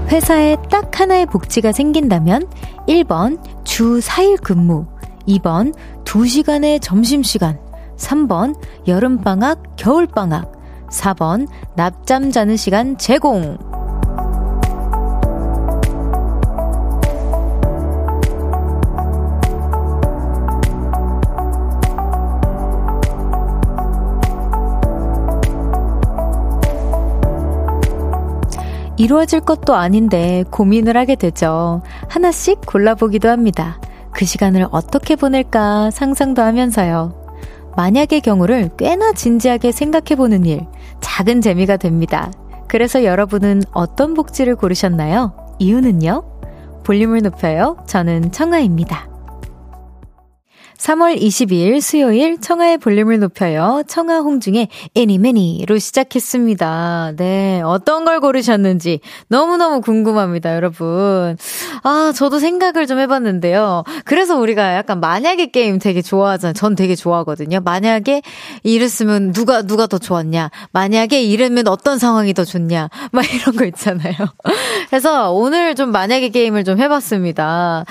회사에 딱 하나의 복지가 생긴다면 1번 주 4일 근무, 2번 2시간의 점심시간, 3번 여름방학, 겨울방학, 4번 낮잠 자는 시간 제공. 이루어질 것도 아닌데 고민을 하게 되죠. 하나씩 골라보기도 합니다. 그 시간을 어떻게 보낼까 상상도 하면서요. 만약의 경우를 꽤나 진지하게 생각해보는 일, 작은 재미가 됩니다. 그래서 여러분은 어떤 복지를 고르셨나요? 이유는요? 볼륨을 높여요. 저는 청아입니다. 3월 22일 수요일 청하의 볼륨을 높여요. 청하 홍중의 애니매니로 시작했습니다. 네, 어떤 걸 고르셨는지 너무너무 궁금합니다, 여러분. 아, 저도 생각을 좀 해봤는데요. 그래서 우리가 약간 만약에 게임 되게 좋아하잖아요. 전 되게 좋아하거든요. 만약에 이랬으면 누가 더 좋았냐? 만약에 이러면 어떤 상황이 더 좋냐? 막 이런 거 있잖아요. 그래서 오늘 좀 만약에 게임을 좀 해봤습니다.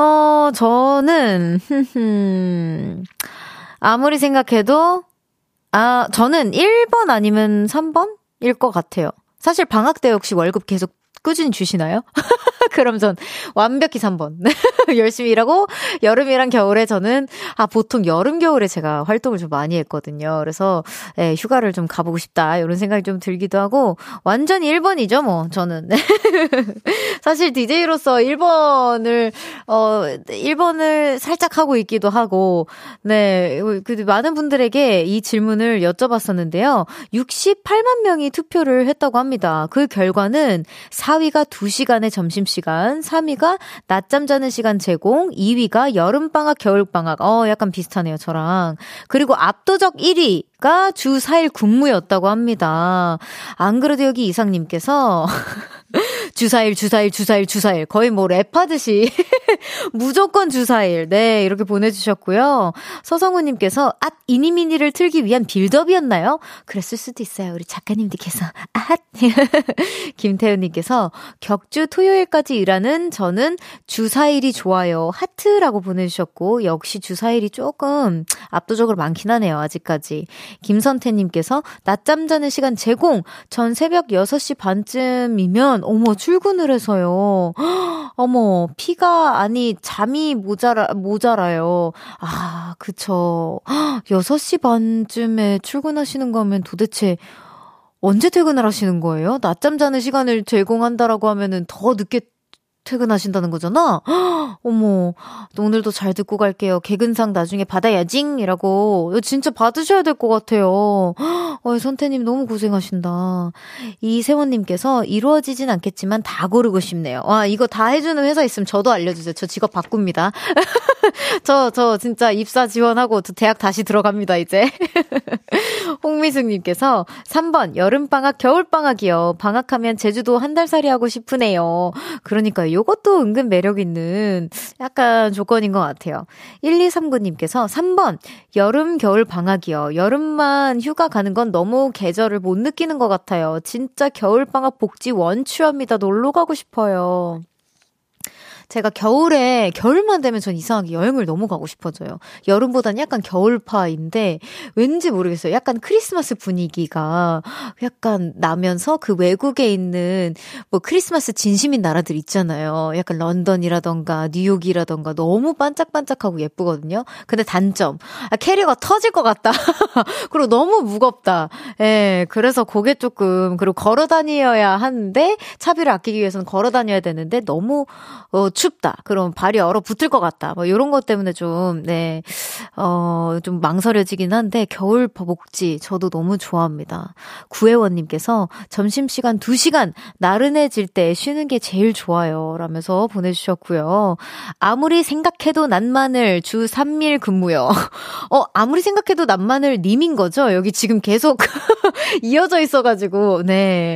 저는 아무리 생각해도 저는 1번 아니면 3번일 것 같아요. 사실 방학 때 혹시 월급 계속 꾸준히 주시나요? 그럼 전 완벽히 3번. 열심히 일하고 여름이랑 겨울에 저는 보통 여름 겨울에 제가 활동을 좀 많이 했거든요. 그래서 휴가를 좀 가보고 싶다 이런 생각이 좀 들기도 하고 완전히 1번이죠 뭐 저는. 사실 DJ로서 1번을 살짝 하고 있기도 하고 네, 그 많은 분들에게 이 질문을 여쭤봤었는데요. 68만 명이 투표를 했다고 합니다. 그 결과는 4위가 2시간의 점심시간, 3위가 낮잠 자는 시간 제공, 2위가 여름방학, 겨울방학. 약간 비슷하네요, 저랑. 그리고 압도적 1위가 주 4일 근무였다고 합니다. 안 그래도 여기 이상님께서 주사일 거의 뭐 랩하듯이 무조건 주사일 네 이렇게 보내주셨고요. 서성우님께서 이니미니를 틀기 위한 빌드업이었나요? 그랬을 수도 있어요. 우리 작가님들께서 김태훈님께서 격주 토요일까지 일하는 저는 주사일이 좋아요. 하트라고 보내주셨고 역시 주사일이 조금 압도적으로 많긴 하네요. 아직까지. 김선태님께서 낮잠 자는 시간 제공. 전 새벽 6시 반쯤이면 어머 출근을 해서요. 어머 잠이 모자라요. 그쵸. 6시 반쯤에 출근하시는 거면 도대체 언제 퇴근을 하시는 거예요? 낮잠 자는 시간을 제공한다라고 하면은 더 늦게 퇴근하신다는 거잖아? 어머, 오늘도 잘 듣고 갈게요. 개근상 나중에 받아야징이라고. 진짜 받으셔야 될 것 같아요. 선태님 너무 고생하신다. 이세원님께서 이루어지진 않겠지만 다 고르고 싶네요. 이거 다 해주는 회사 있으면 저도 알려주세요. 저 직업 바꿉니다. 저 진짜 입사 지원하고 저 대학 다시 들어갑니다, 이제. 홍미숙님께서 3번 여름방학 겨울방학이요. 방학하면 제주도 한 달 살이 하고 싶으네요. 그러니까요. 요것도 은근 매력 있는 약간 조건인 것 같아요. 1239님께서 3번 여름 겨울 방학이요. 여름만 휴가 가는 건 너무 계절을 못 느끼는 것 같아요. 진짜 겨울방학 복지 원추합니다. 놀러 가고 싶어요. 제가 겨울만 되면 전 이상하게 여행을 너무 가고 싶어져요. 여름보다는 약간 겨울파인데 왠지 모르겠어요. 약간 크리스마스 분위기가 약간 나면서 그 외국에 있는 뭐 크리스마스 진심인 나라들 있잖아요. 약간 런던이라던가 뉴욕이라던가 너무 반짝반짝하고 예쁘거든요. 근데 단점, 캐리어가 터질 것 같다. 그리고 너무 무겁다. 그래서 그게 조금, 그리고 걸어 다녀야 하는데 차비를 아끼기 위해서는 걸어 다녀야 되는데 너무 춥다. 그럼 발이 얼어붙을 것 같다. 뭐 이런 것 때문에 좀 좀 망설여지긴 한데 겨울 복지 저도 너무 좋아합니다. 구혜원님께서 점심시간 2시간 나른해질 때 쉬는 게 제일 좋아요. 라면서 보내주셨고요. 아무리 생각해도 난마늘 주 3일 근무요. 아무리 생각해도 난마늘 님인 거죠? 여기 지금 계속 이어져 있어가지고 네.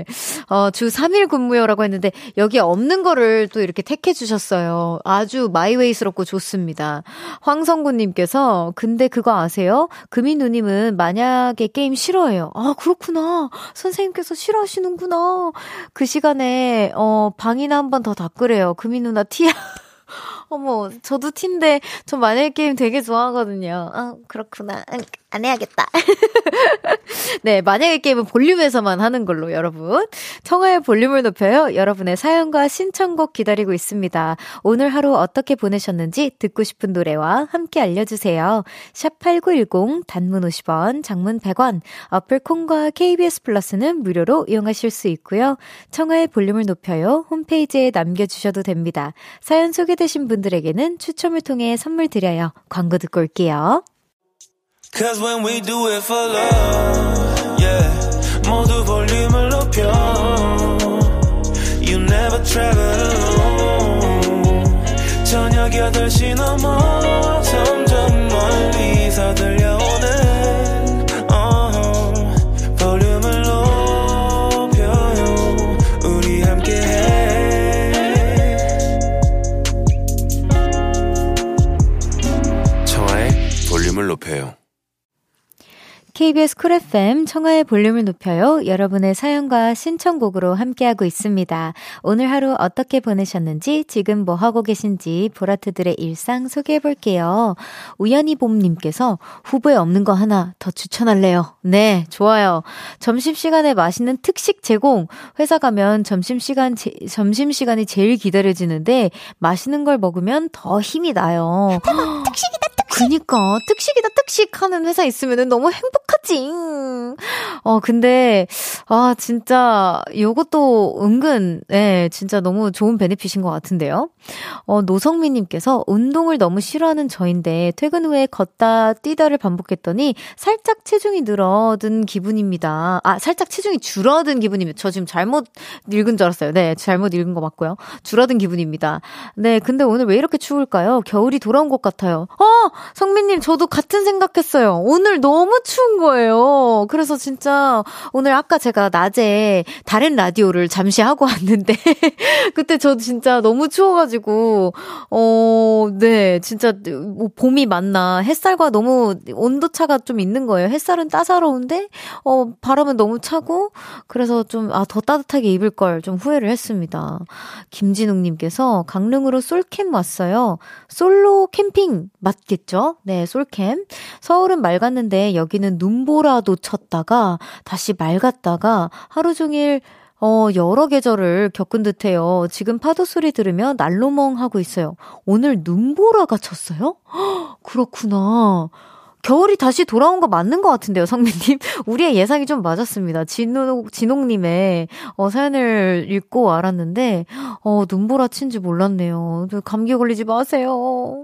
주 3일 근무요라고 했는데 여기 없는 거를 또 이렇게 택해 주셨어요. 아주 마이웨이스럽고 좋습니다. 황성구님께서 근데 그거 아세요? 금이누님은 만약에 게임 싫어해요. 아 그렇구나. 선생님께서 싫어하시는구나. 그 시간에 방이나 한 번 더 닦으래요. 금이누나 티야. 어머, 저도 티인데 저 만약에 게임 되게 좋아하거든요. 그렇구나. 안 해야겠다. 네, 만약에 게임은 볼륨에서만 하는 걸로 여러분. 청하의 볼륨을 높여요. 여러분의 사연과 신청곡 기다리고 있습니다. 오늘 하루 어떻게 보내셨는지 듣고 싶은 노래와 함께 알려주세요. 샵8910 단문 50원, 장문 100원, 어플 콩과 KBS 플러스는 무료로 이용하실 수 있고요. 청하의 볼륨을 높여요. 홈페이지에 남겨주셔도 됩니다. 사연 소개되신 분들에게는 추첨을 통해 선물 드려요. 광고 듣고 올게요. Cause when we do it for love, yeah, 모두 볼륨을 높여. You never travel alone. 저녁 8시 넘어 점점 멀리서 들려오는 볼륨을 높여요. 우리 함께해. 청하의 볼륨을 높여요. KBS 쿨 FM 청하의 볼륨을 높여요. 여러분의 사연과 신청곡으로 함께하고 있습니다. 오늘 하루 어떻게 보내셨는지, 지금 뭐 하고 계신지 보라트들의 일상 소개해볼게요. 우연히봄님께서 후보에 없는 거 하나 더 추천할래요. 네, 좋아요. 점심시간에 맛있는 특식 제공. 회사 가면 점심시간이 제일 기다려지는데 맛있는 걸 먹으면 더 힘이 나요. 대박, 특식이다. 그니까 특식이다 특식 하는 회사 있으면 너무 행복하지. 근데 진짜 요것도 은근 진짜 너무 좋은 베네핏인 것 같은데요. 노성민님께서 운동을 너무 싫어하는 저인데 퇴근 후에 걷다 뛰다를 반복했더니 살짝 체중이 늘어든 기분입니다. 살짝 체중이 줄어든 기분입니다. 저 지금 잘못 읽은 줄 알았어요. 네, 잘못 읽은 거 맞고요. 줄어든 기분입니다. 네, 근데 오늘 왜 이렇게 추울까요? 겨울이 돌아온 것 같아요. 성민님, 저도 같은 생각했어요. 오늘 너무 추운 거예요. 그래서 진짜 오늘 아까 제가 낮에 다른 라디오를 잠시 하고 왔는데 그때 저 진짜 너무 추워가지고 네, 진짜 뭐 봄이 맞나, 햇살과 너무 온도차가 좀 있는 거예요. 햇살은 따사로운데 바람은 너무 차고, 그래서 좀 더 따뜻하게 입을 걸 좀 후회를 했습니다. 김진웅님께서 강릉으로 솔캠 왔어요. 솔로 캠핑 맞겠죠? 네, 솔캠. 서울은 맑았는데 여기는 눈보라도 쳤다가 다시 맑았다가 하루 종일 여러 계절을 겪은 듯해요. 지금 파도 소리 들으며 날로멍하고 있어요. 오늘 눈보라가 쳤어요? 그렇구나. 겨울이 다시 돌아온 거 맞는 것 같은데요, 성민님. 우리의 예상이 좀 맞았습니다. 진홍님의 사연을 읽고 알았는데 눈보라 친지 몰랐네요. 감기 걸리지 마세요.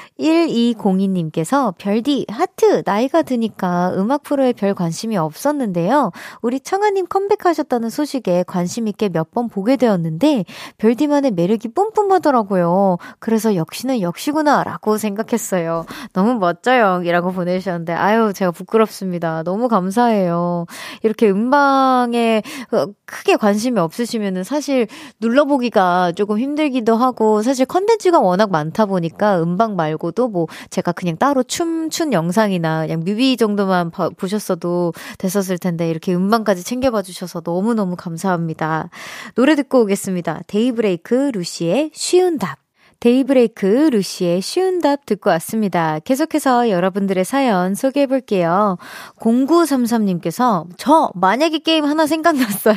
1202님께서 별디 하트, 나이가 드니까 음악 프로에 별 관심이 없었는데요. 우리 청아님 컴백하셨다는 소식에 관심 있게 몇 번 보게 되었는데 별디만의 매력이 뿜뿜하더라고요. 그래서 역시는 역시구나 라고 생각했어요. 너무 멋져요 이라고 보내주셨는데 아유, 제가 부끄럽습니다. 너무 감사해요. 이렇게 음방에 크게 관심이 없으시면은 사실 눌러보기가 조금 힘들기도 하고, 사실 컨텐츠가 워낙 많다 보니까 음방 말고도 뭐 제가 그냥 따로 춤춘 영상이나 그냥 뮤비 정도만 보셨어도 됐었을 텐데 이렇게 음방까지 챙겨봐 주셔서 너무너무 감사합니다. 노래 듣고 오겠습니다. 데이브레이크 루시의 쉬운 답. 데이브레이크 루시의 쉬운 답 듣고 왔습니다. 계속해서 여러분들의 사연 소개해볼게요. 0933님께서 저 만약에 게임 하나 생각났어요.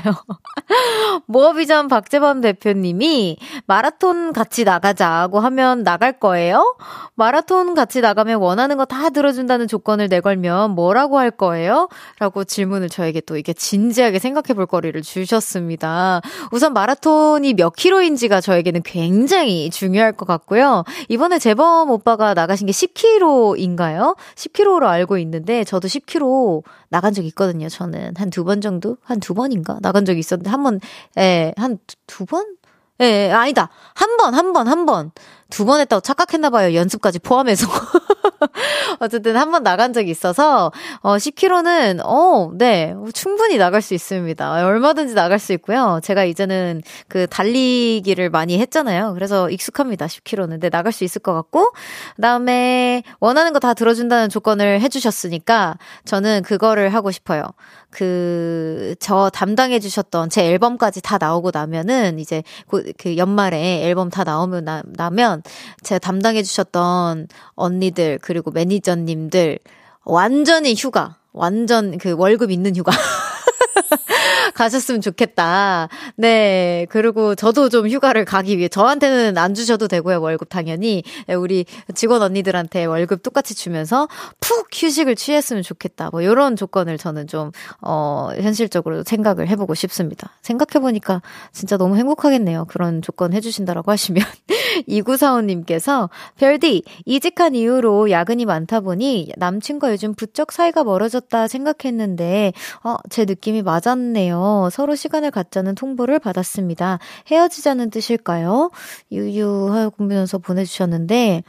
모어비전 박재범 대표님이 마라톤 같이 나가자고 하면 나갈 거예요? 마라톤 같이 나가면 원하는 거 다 들어준다는 조건을 내걸면 뭐라고 할 거예요? 라고 질문을 저에게 또 이게 진지하게 생각해볼 거리를 주셨습니다. 우선 마라톤이 몇 킬로인지가 저에게는 굉장히 중요할 것 같고요. 이번에 재범 오빠가 나가신 게 10km인가요? 10km로 알고 있는데 저도 10km 나간 적 있거든요. 저는 한 2번 정도? 한 2번인가? 나간 적이 있었는데 한 번, 한 2번? 아니다. 한 번. 2번 했다고 착각했나봐요. 연습까지 포함해서. 어쨌든 한번 나간 적이 있어서 10km는 네, 충분히 나갈 수 있습니다. 얼마든지 나갈 수 있고요. 제가 이제는 그 달리기를 많이 했잖아요. 그래서 익숙합니다. 10km는. 근데 나갈 수 있을 것 같고, 그다음에 원하는 거 다 들어준다는 조건을 해주셨으니까 저는 그거를 하고 싶어요. 저 담당해주셨던 제 앨범까지 다 나오고 나면은 이제 그 연말에 앨범 다 나면 제가 담당해주셨던 언니들 그리고 매니저님들 완전히 휴가, 완전 그 월급 있는 휴가 가셨으면 좋겠다. 네. 그리고 저도 좀 휴가를 가기 위해 저한테는 안 주셔도 되고요. 월급 당연히. 우리 직원 언니들한테 월급 똑같이 주면서 푹 휴식을 취했으면 좋겠다. 뭐 이런 조건을 저는 좀 현실적으로 생각을 해보고 싶습니다. 생각해보니까 진짜 너무 행복하겠네요. 그런 조건 해주신다라고 하시면. 2945님께서 별디 이직한 이후로 야근이 많다 보니 남친과 요즘 부쩍 사이가 멀어졌다 생각했는데 제 느낌이 맞았네요. 서로 시간을 갖자는 통보를 받았습니다. 헤어지자는 뜻일까요? 유유하면서 보내주셨는데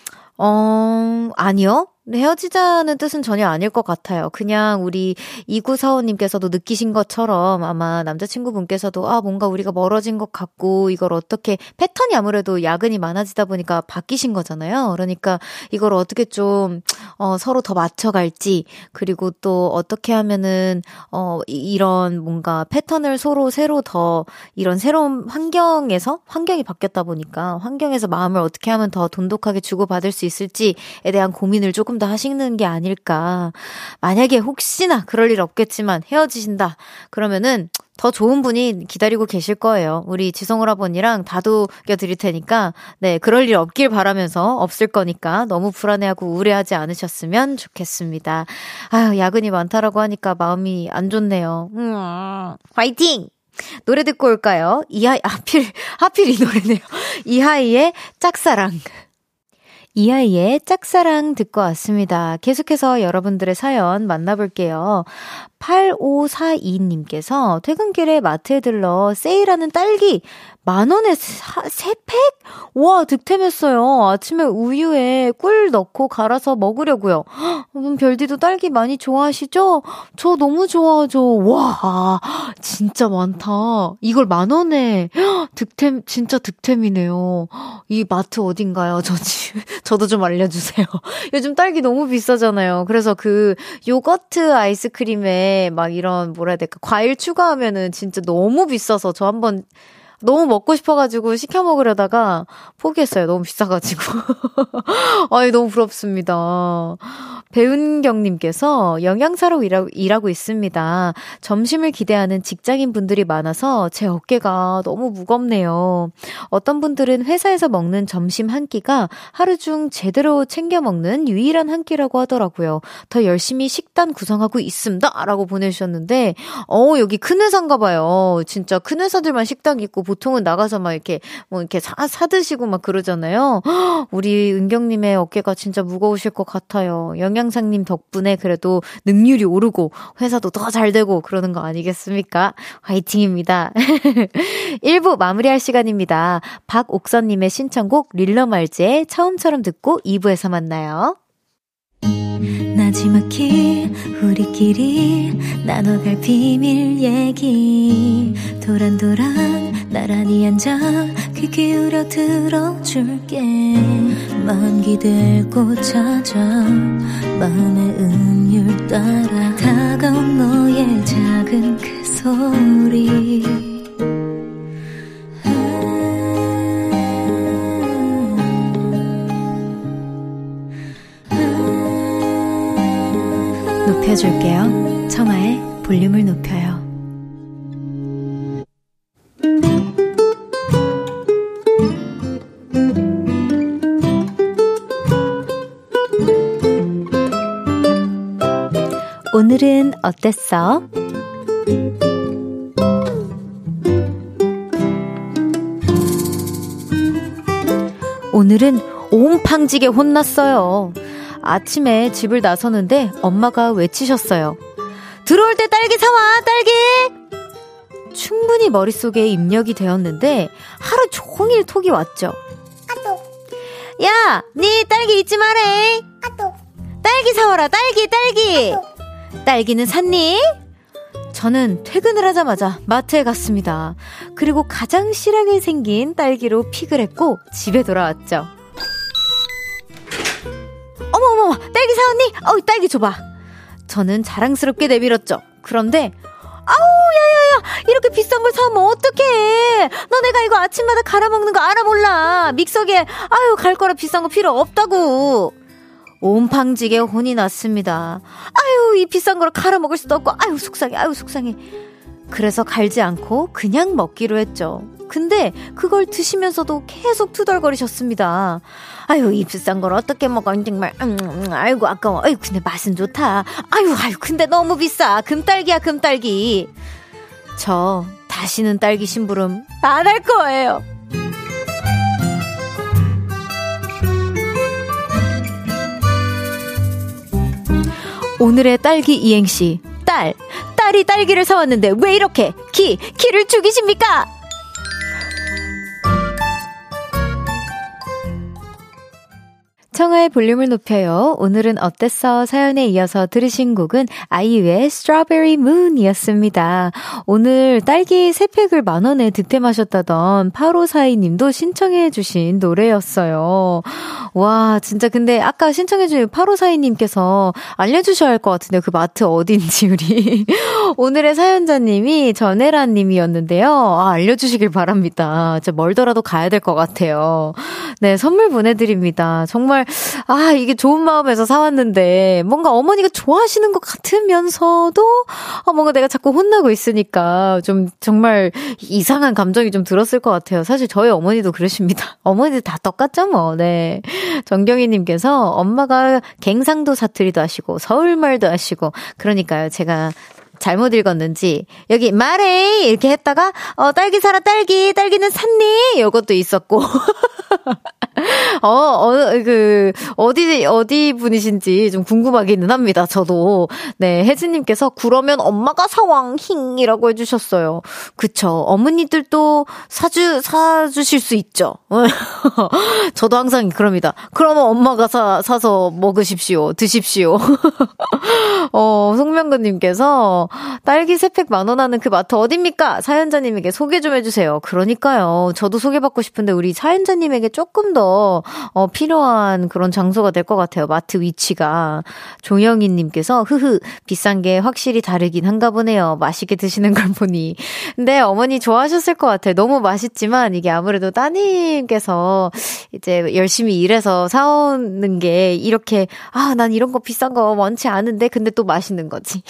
아니요. 헤어지자는 뜻은 전혀 아닐 것 같아요. 그냥 우리 2945님께서도 느끼신 것처럼 아마 남자친구분께서도 뭔가 우리가 멀어진 것 같고 이걸 어떻게 패턴이 아무래도 야근이 많아지다 보니까 바뀌신 거잖아요. 그러니까 이걸 어떻게 좀 서로 더 맞춰갈지 그리고 또 어떻게 하면은 이런 뭔가 패턴을 서로 더 이런 새로운 환경이 바뀌었다 보니까 환경에서 마음을 어떻게 하면 더 돈독하게 주고받을 수 있을지에 대한 고민을 조금 더 하시는 게 아닐까. 만약에 혹시나 그럴 일 없겠지만 헤어지신다. 그러면은 더 좋은 분이 기다리고 계실 거예요. 우리 지성오라버니랑 다독여 드릴 테니까 네, 그럴 일 없길 바라면서 없을 거니까 너무 불안해하고 우울해하지 않으셨으면 좋겠습니다. 야근이 많다라고 하니까 마음이 안 좋네요. 화이팅! 노래 듣고 올까요? 하필 이 노래네요. 이하이의 짝사랑. 이하이의 짝사랑 듣고 왔습니다. 계속해서 여러분들의 사연 만나볼게요. 8542님께서 퇴근길에 마트에 들러 세일하는 딸기 10,000원에 3팩? 와, 득템했어요. 아침에 우유에 꿀 넣고 갈아서 먹으려고요. 별디도 딸기 많이 좋아하시죠? 저 너무 좋아하죠. 와, 진짜 많다. 이걸 10,000원에 득템, 진짜 득템이네요. 이 마트 어딘가요? 저도 좀 알려주세요. 요즘 딸기 너무 비싸잖아요. 그래서 그 요거트 아이스크림에 막 이런 뭐라 해야 될까 과일 추가하면은 진짜 너무 비싸서 저 한번 너무 먹고 싶어가지고 시켜 먹으려다가 포기했어요. 너무 비싸가지고. 너무 부럽습니다. 배은경님께서 영양사로 일하고 있습니다. 점심을 기대하는 직장인 분들이 많아서 제 어깨가 너무 무겁네요. 어떤 분들은 회사에서 먹는 점심 한 끼가 하루 중 제대로 챙겨 먹는 유일한 한 끼라고 하더라고요. 더 열심히 식단 구성하고 있습니다. 라고 보내주셨는데 여기 큰 회사인가 봐요. 진짜 큰 회사들만 식당 있고 보통은 나가서 막 이렇게 사드시고 막 그러잖아요. 우리 은경님의 어깨가 진짜 무거우실 것 같아요. 영양사님 덕분에 그래도 능률이 오르고 회사도 더 잘 되고 그러는 거 아니겠습니까? 화이팅입니다. 1부 마무리할 시간입니다. 박옥선님의 신청곡 릴러말즈의 처음처럼 듣고 2부에서 만나요. 나지막히 우리끼리 나눠갈 비밀 얘기 도란도란 나란히 앉아 귀 기울여 들어줄게 마음 기대고 찾아 마음의 음율 따라 다가온 너의 작은 그 소리 높여줄게요. 청하의 볼륨을 높여요. 오늘은 어땠어? 오늘은 옹팡지게 혼났어요. 아침에 집을 나서는데 엄마가 외치셨어요. 들어올 때 딸기 사와, 딸기! 충분히 머릿속에 입력이 되었는데 하루 종일 톡이 왔죠. 야, 니 딸기 잊지 마래! 딸기 사와라, 딸기. 딸기는 샀니? 저는 퇴근을 하자마자 마트에 갔습니다. 그리고 가장 실하게 생긴 딸기로 픽을 했고 집에 돌아왔죠. 어머, 딸기 사왔니? 딸기 줘봐. 저는 자랑스럽게 내밀었죠. 그런데 야야야, 이렇게 비싼 걸 사오면 어떡해. 너 내가 이거 아침마다 갈아먹는 거 알아 몰라. 믹서기에 갈 거라 비싼 거 필요 없다고. 온팡지게 혼이 났습니다. 이 비싼 걸 갈아먹을 수도 없고 속상해. 그래서 갈지 않고 그냥 먹기로 했죠. 근데 그걸 드시면서도 계속 투덜거리셨습니다. 이 비싼 걸 어떻게 먹어 정말. 아이고 아까워. 근데 맛은 좋다. 근데 너무 비싸. 금딸기야. 저 다시는 딸기 심부름 안 할 거예요. 오늘의 딸기 이행시. 딸이 딸기를 사왔는데 왜 이렇게 기를 죽이십니까? 청하의 볼륨을 높여요. 오늘은 어땠어? 사연에 이어서 들으신 곡은 아이유의 Strawberry Moon이었습니다. 오늘 딸기 3팩을 10,000원에 득템하셨다던 8542님도 신청해 주신 노래였어요. 와, 진짜 근데 아까 신청해 주신 8542님께서 알려주셔야 할 것 같은데요. 그 마트 어딘지 우리. 오늘의 사연자님이 전혜라님이었는데요. 알려주시길 바랍니다. 진짜 멀더라도 가야 될 것 같아요. 네, 선물 보내드립니다. 정말 이게 좋은 마음에서 사왔는데 뭔가 어머니가 좋아하시는 것 같으면서도 뭔가 내가 자꾸 혼나고 있으니까 좀 정말 이상한 감정이 좀 들었을 것 같아요. 사실 저희 어머니도 그러십니다. 어머니들 다 똑같죠 뭐. 네. 정경희님께서 엄마가 갱상도 사투리도 하시고 서울말도 하시고 그러니까요. 제가 잘못 읽었는지 여기 말해 이렇게 했다가 딸기 사라 딸기는 샀니? 이것도 있었고 어디 분이신지 좀 궁금하기는 합니다. 저도. 네, 혜진님께서 그러면 엄마가 사왕힝이라고 해주셨어요. 그쵸. 어머니들도 사주실 수 있죠. 저도 항상 그럽니다. 그러면 엄마가 사서 먹으십시오. 드십시오. 송명근님께서 딸기 3팩 10,000원 하는 그 마트 어딥니까? 사연자님에게 소개 좀 해주세요. 그러니까요. 저도 소개받고 싶은데 우리 사연자님에게 조금 더 필요한 그런 장소가 될 것 같아요. 마트 위치가. 조영희님께서 비싼 게 확실히 다르긴 한가 보네요. 맛있게 드시는 걸 보니. 근데 어머니 좋아하셨을 것 같아요. 너무 맛있지만 이게 아무래도 따님께서 이제 열심히 일해서 사오는 게 이렇게 난 이런 거 비싼 거 원치 않은데 근데 또 맛있는 거지.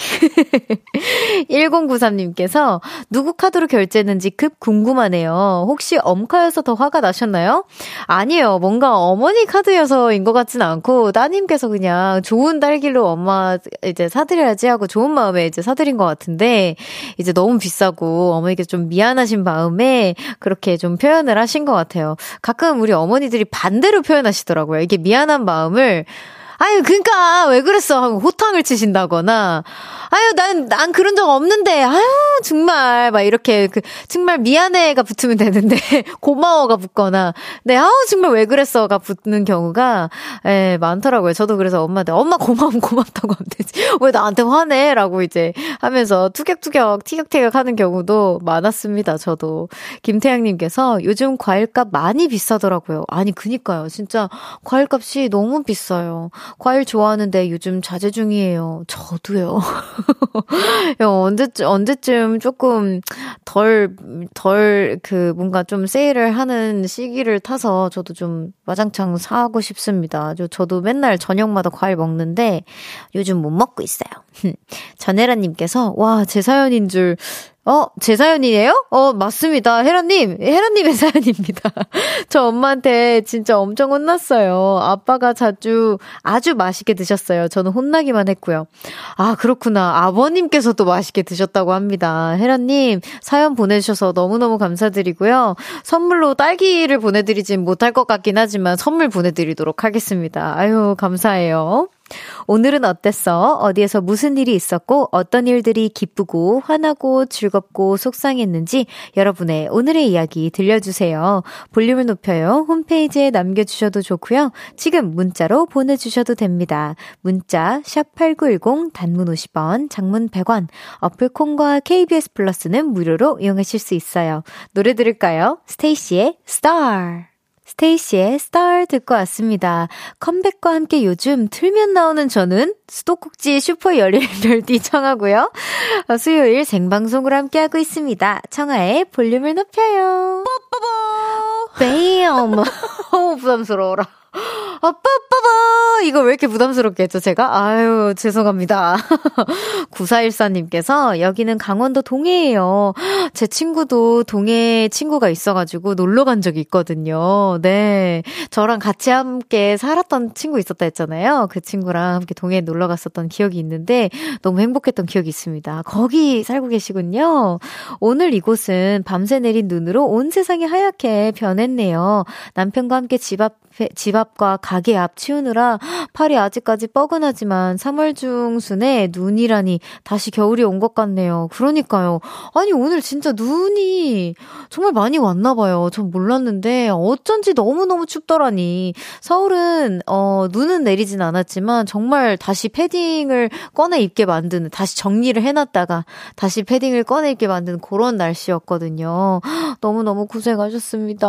1093님께서 누구 카드로 결제했는지 급 궁금하네요. 혹시 엄카여서 더 화가 나셨나요? 아니에요. 뭔가 어머니 카드여서인 것 같진 않고 따님께서 그냥 좋은 딸기로 엄마 이제 사드려야지 하고 좋은 마음에 이제 사드린 것 같은데 이제 너무 비싸고 어머니께 좀 미안하신 마음에 그렇게 좀 표현을 하신 것 같아요. 가끔 우리 어머니들이 반대로 표현하시더라고요. 이게 미안한 마음을 그러니까 왜 그랬어 하고 호탕을 치신다거나 난 그런 적 없는데 정말 막 이렇게 정말 미안해가 붙으면 되는데 고마워가 붙거나 네 정말 왜 그랬어가 붙는 경우가 많더라고요. 저도 그래서 엄마한테 엄마 고마우면 고맙다고 하면 되지 왜 나한테 화내라고 이제 하면서 티격태격 하는 경우도 많았습니다. 저도. 김태양님께서 요즘 과일값 많이 비싸더라고요. 그니까요. 진짜 과일값이 너무 비싸요. 과일 좋아하는데 요즘 자제 중이에요. 저도요. 언제쯤 조금 뭔가 좀 세일을 하는 시기를 타서 저도 좀 와장창 사고 싶습니다. 저도 맨날 저녁마다 과일 먹는데 요즘 못 먹고 있어요. 전혜라님께서 제 사연인 줄 제 사연이에요? 맞습니다. 헤라님의 사연입니다. 저 엄마한테 진짜 엄청 혼났어요. 아빠가 아주 맛있게 드셨어요. 저는 혼나기만 했고요. 그렇구나. 아버님께서도 맛있게 드셨다고 합니다. 헤라님, 사연 보내주셔서 너무너무 감사드리고요. 선물로 딸기를 보내드리진 못할 것 같긴 하지만 선물 보내드리도록 하겠습니다. 아유, 감사해요. 오늘은 어땠어? 어디에서 무슨 일이 있었고 어떤 일들이 기쁘고 화나고 즐겁고 속상했는지 여러분의 오늘의 이야기 들려주세요. 볼륨을 높여요. 홈페이지에 남겨주셔도 좋고요. 지금 문자로 보내주셔도 됩니다. 문자 샵8910 단문 50원, 장문 100원, 어플 콩과 KBS 플러스는 무료로 이용하실 수 있어요. 노래 들을까요? 스테이시의 스타र. 스테이시의 스타र 듣고 왔습니다. 컴백과 함께 요즘 틀면 나오는 저는 수도꼭지 슈퍼 열일 별디 청하고요. 수요일 생방송으로 함께하고 있습니다. 청하의 볼륨을 높여요. 뽀뽀뽀 뱀. 부담스러워라. 빠빠빠! 이거 왜 이렇게 부담스럽게 했죠, 제가? 아유, 죄송합니다. 9414님께서 여기는 강원도 동해예요. 제 친구도 동해 친구가 있어가지고 놀러 간 적이 있거든요. 네. 저랑 같이 함께 살았던 친구 있었다 했잖아요. 그 친구랑 함께 동해에 놀러 갔었던 기억이 있는데 너무 행복했던 기억이 있습니다. 거기 살고 계시군요. 오늘 이곳은 밤새 내린 눈으로 온 세상이 하얗게 변했네요. 남편과 함께 집 앞과 가게 앞 치우느라 팔이 아직까지 뻐근하지만 3월 중순에 눈이라니 다시 겨울이 온 것 같네요. 그러니까요. 아니 오늘 진짜 눈이 정말 많이 왔나 봐요. 전 몰랐는데 어쩐지 너무너무 춥더라니. 서울은 눈은 내리진 않았지만 정말 다시 패딩을 꺼내 입게 만드는, 다시 정리를 해놨다가 다시 패딩을 꺼내 입게 만드는 그런 날씨였거든요. 너무너무 고생하셨습니다.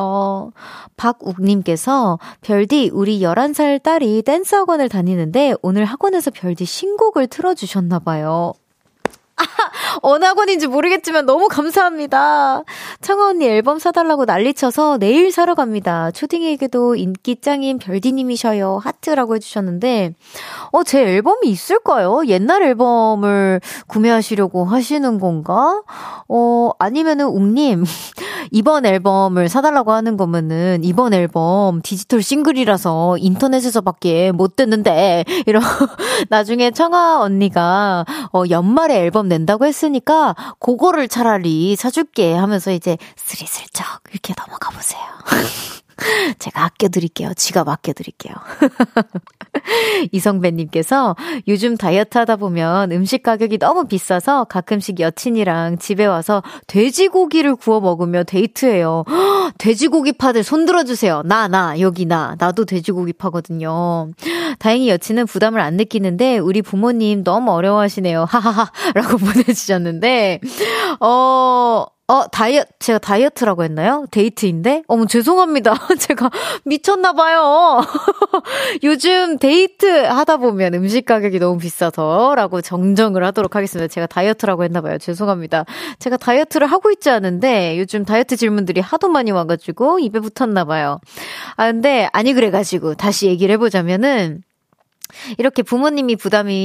박욱님께서 별디, 우리 11살 딸이 댄스 학원을 다니는데 오늘 학원에서 별디 신곡을 틀어주셨나봐요. 어느 학원인지 모르겠지만 너무 감사합니다. 청아 언니 앨범 사달라고 난리쳐서 내일 사러 갑니다. 초딩에게도 인기 짱인 별디님이셔요. 하트라고 해주셨는데 제 앨범이 있을까요? 옛날 앨범을 구매하시려고 하시는 건가? 아니면은 웅님 이번 앨범을 사달라고 하는 거면은 이번 앨범 디지털 싱글이라서 인터넷에서밖에 못 듣는데 이런 나중에 청아 언니가 연말에 앨범 낸다고 했으니까 그거를 차라리 사줄게 하면서 이제 스리슬쩍 이렇게 넘어가 보세요. 제가 아껴드릴게요. 지갑 아껴드릴게요. 이성배님께서 요즘 다이어트 하다 보면 음식 가격이 너무 비싸서 가끔씩 여친이랑 집에 와서 돼지고기를 구워 먹으며 데이트해요. 돼지고기 파들 손 들어주세요. 여기 나도 돼지고기 파거든요. 다행히 여친은 부담을 안 느끼는데 우리 부모님 너무 어려워하시네요. 하하하 라고 보내주셨는데 제가 다이어트라고 했나요? 데이트인데? 죄송합니다. 제가 미쳤나봐요. 요즘 데이트 하다 보면 음식 가격이 너무 비싸서 라고 정정을 하도록 하겠습니다. 제가 다이어트라고 했나봐요. 죄송합니다. 제가 다이어트를 하고 있지 않은데 요즘 다이어트 질문들이 하도 많이 와가지고 입에 붙었나봐요. 근데 아니 그래가지고 다시 얘기를 해보자면은 이렇게 부모님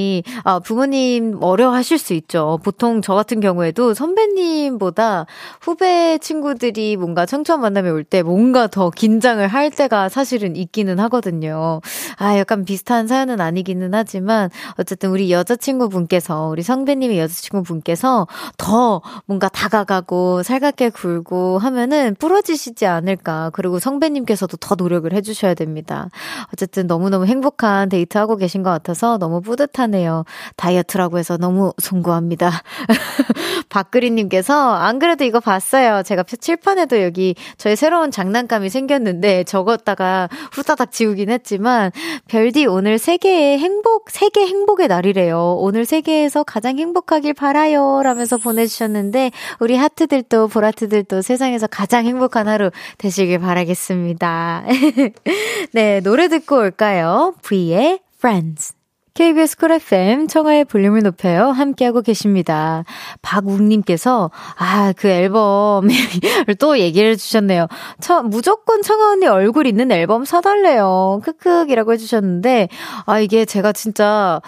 어려워하실 수 있죠. 보통 저 같은 경우에도 선배님보다 후배 친구들이 뭔가 청초한 만남에 올 때 뭔가 더 긴장을 할 때가 사실은 있기는 하거든요. 약간 비슷한 사연은 아니기는 하지만 어쨌든 우리 우리 선배님의 여자친구분께서 더 뭔가 다가가고 살갑게 굴고 하면은 부러지시지 않을까. 그리고 선배님께서도 더 노력을 해주셔야 됩니다. 어쨌든 너무너무 행복한 데이트하고 계신 것 같아서 너무 뿌듯하네요. 다이어트라고 해서 너무 송구합니다. 박그리님께서 안 그래도 이거 봤어요. 제가 칠판에도 여기 저희 새로운 장난감이 생겼는데 적었다가 후다닥 지우긴 했지만 별디 오늘 세계 행복의 날이래요. 오늘 세계에서 가장 행복하길 바라요 라면서 보내주셨는데 우리 하트들도 보라트들도 세상에서 가장 행복한 하루 되시길 바라겠습니다. 네, 노래 듣고 올까요? V의 Friends. KBS 쿨 FM 청하의 볼륨을 높여요. 함께하고 계십니다. 박욱님께서 그 앨범을 또 얘기를 해주셨네요. 무조건 청하 언니 얼굴 있는 앨범 사달래요. 크크이라고 해주셨는데 이게 제가 진짜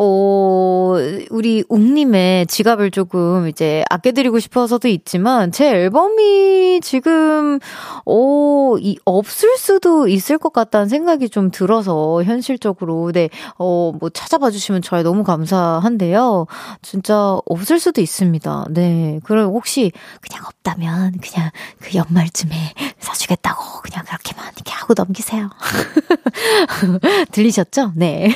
우리 욱님의 지갑을 조금 이제 아껴드리고 싶어서도 있지만 제 앨범이 지금 없을 수도 있을 것 같다는 생각이 좀 들어서 현실적으로 뭐 찾아봐 주시면 저희 너무 감사한데요. 진짜 없을 수도 있습니다. 네. 그럼 혹시 그냥 없다면 그냥 그 연말쯤에 사주겠다고 그냥 그렇게만 이렇게 하고 넘기세요. 들리셨죠? 네.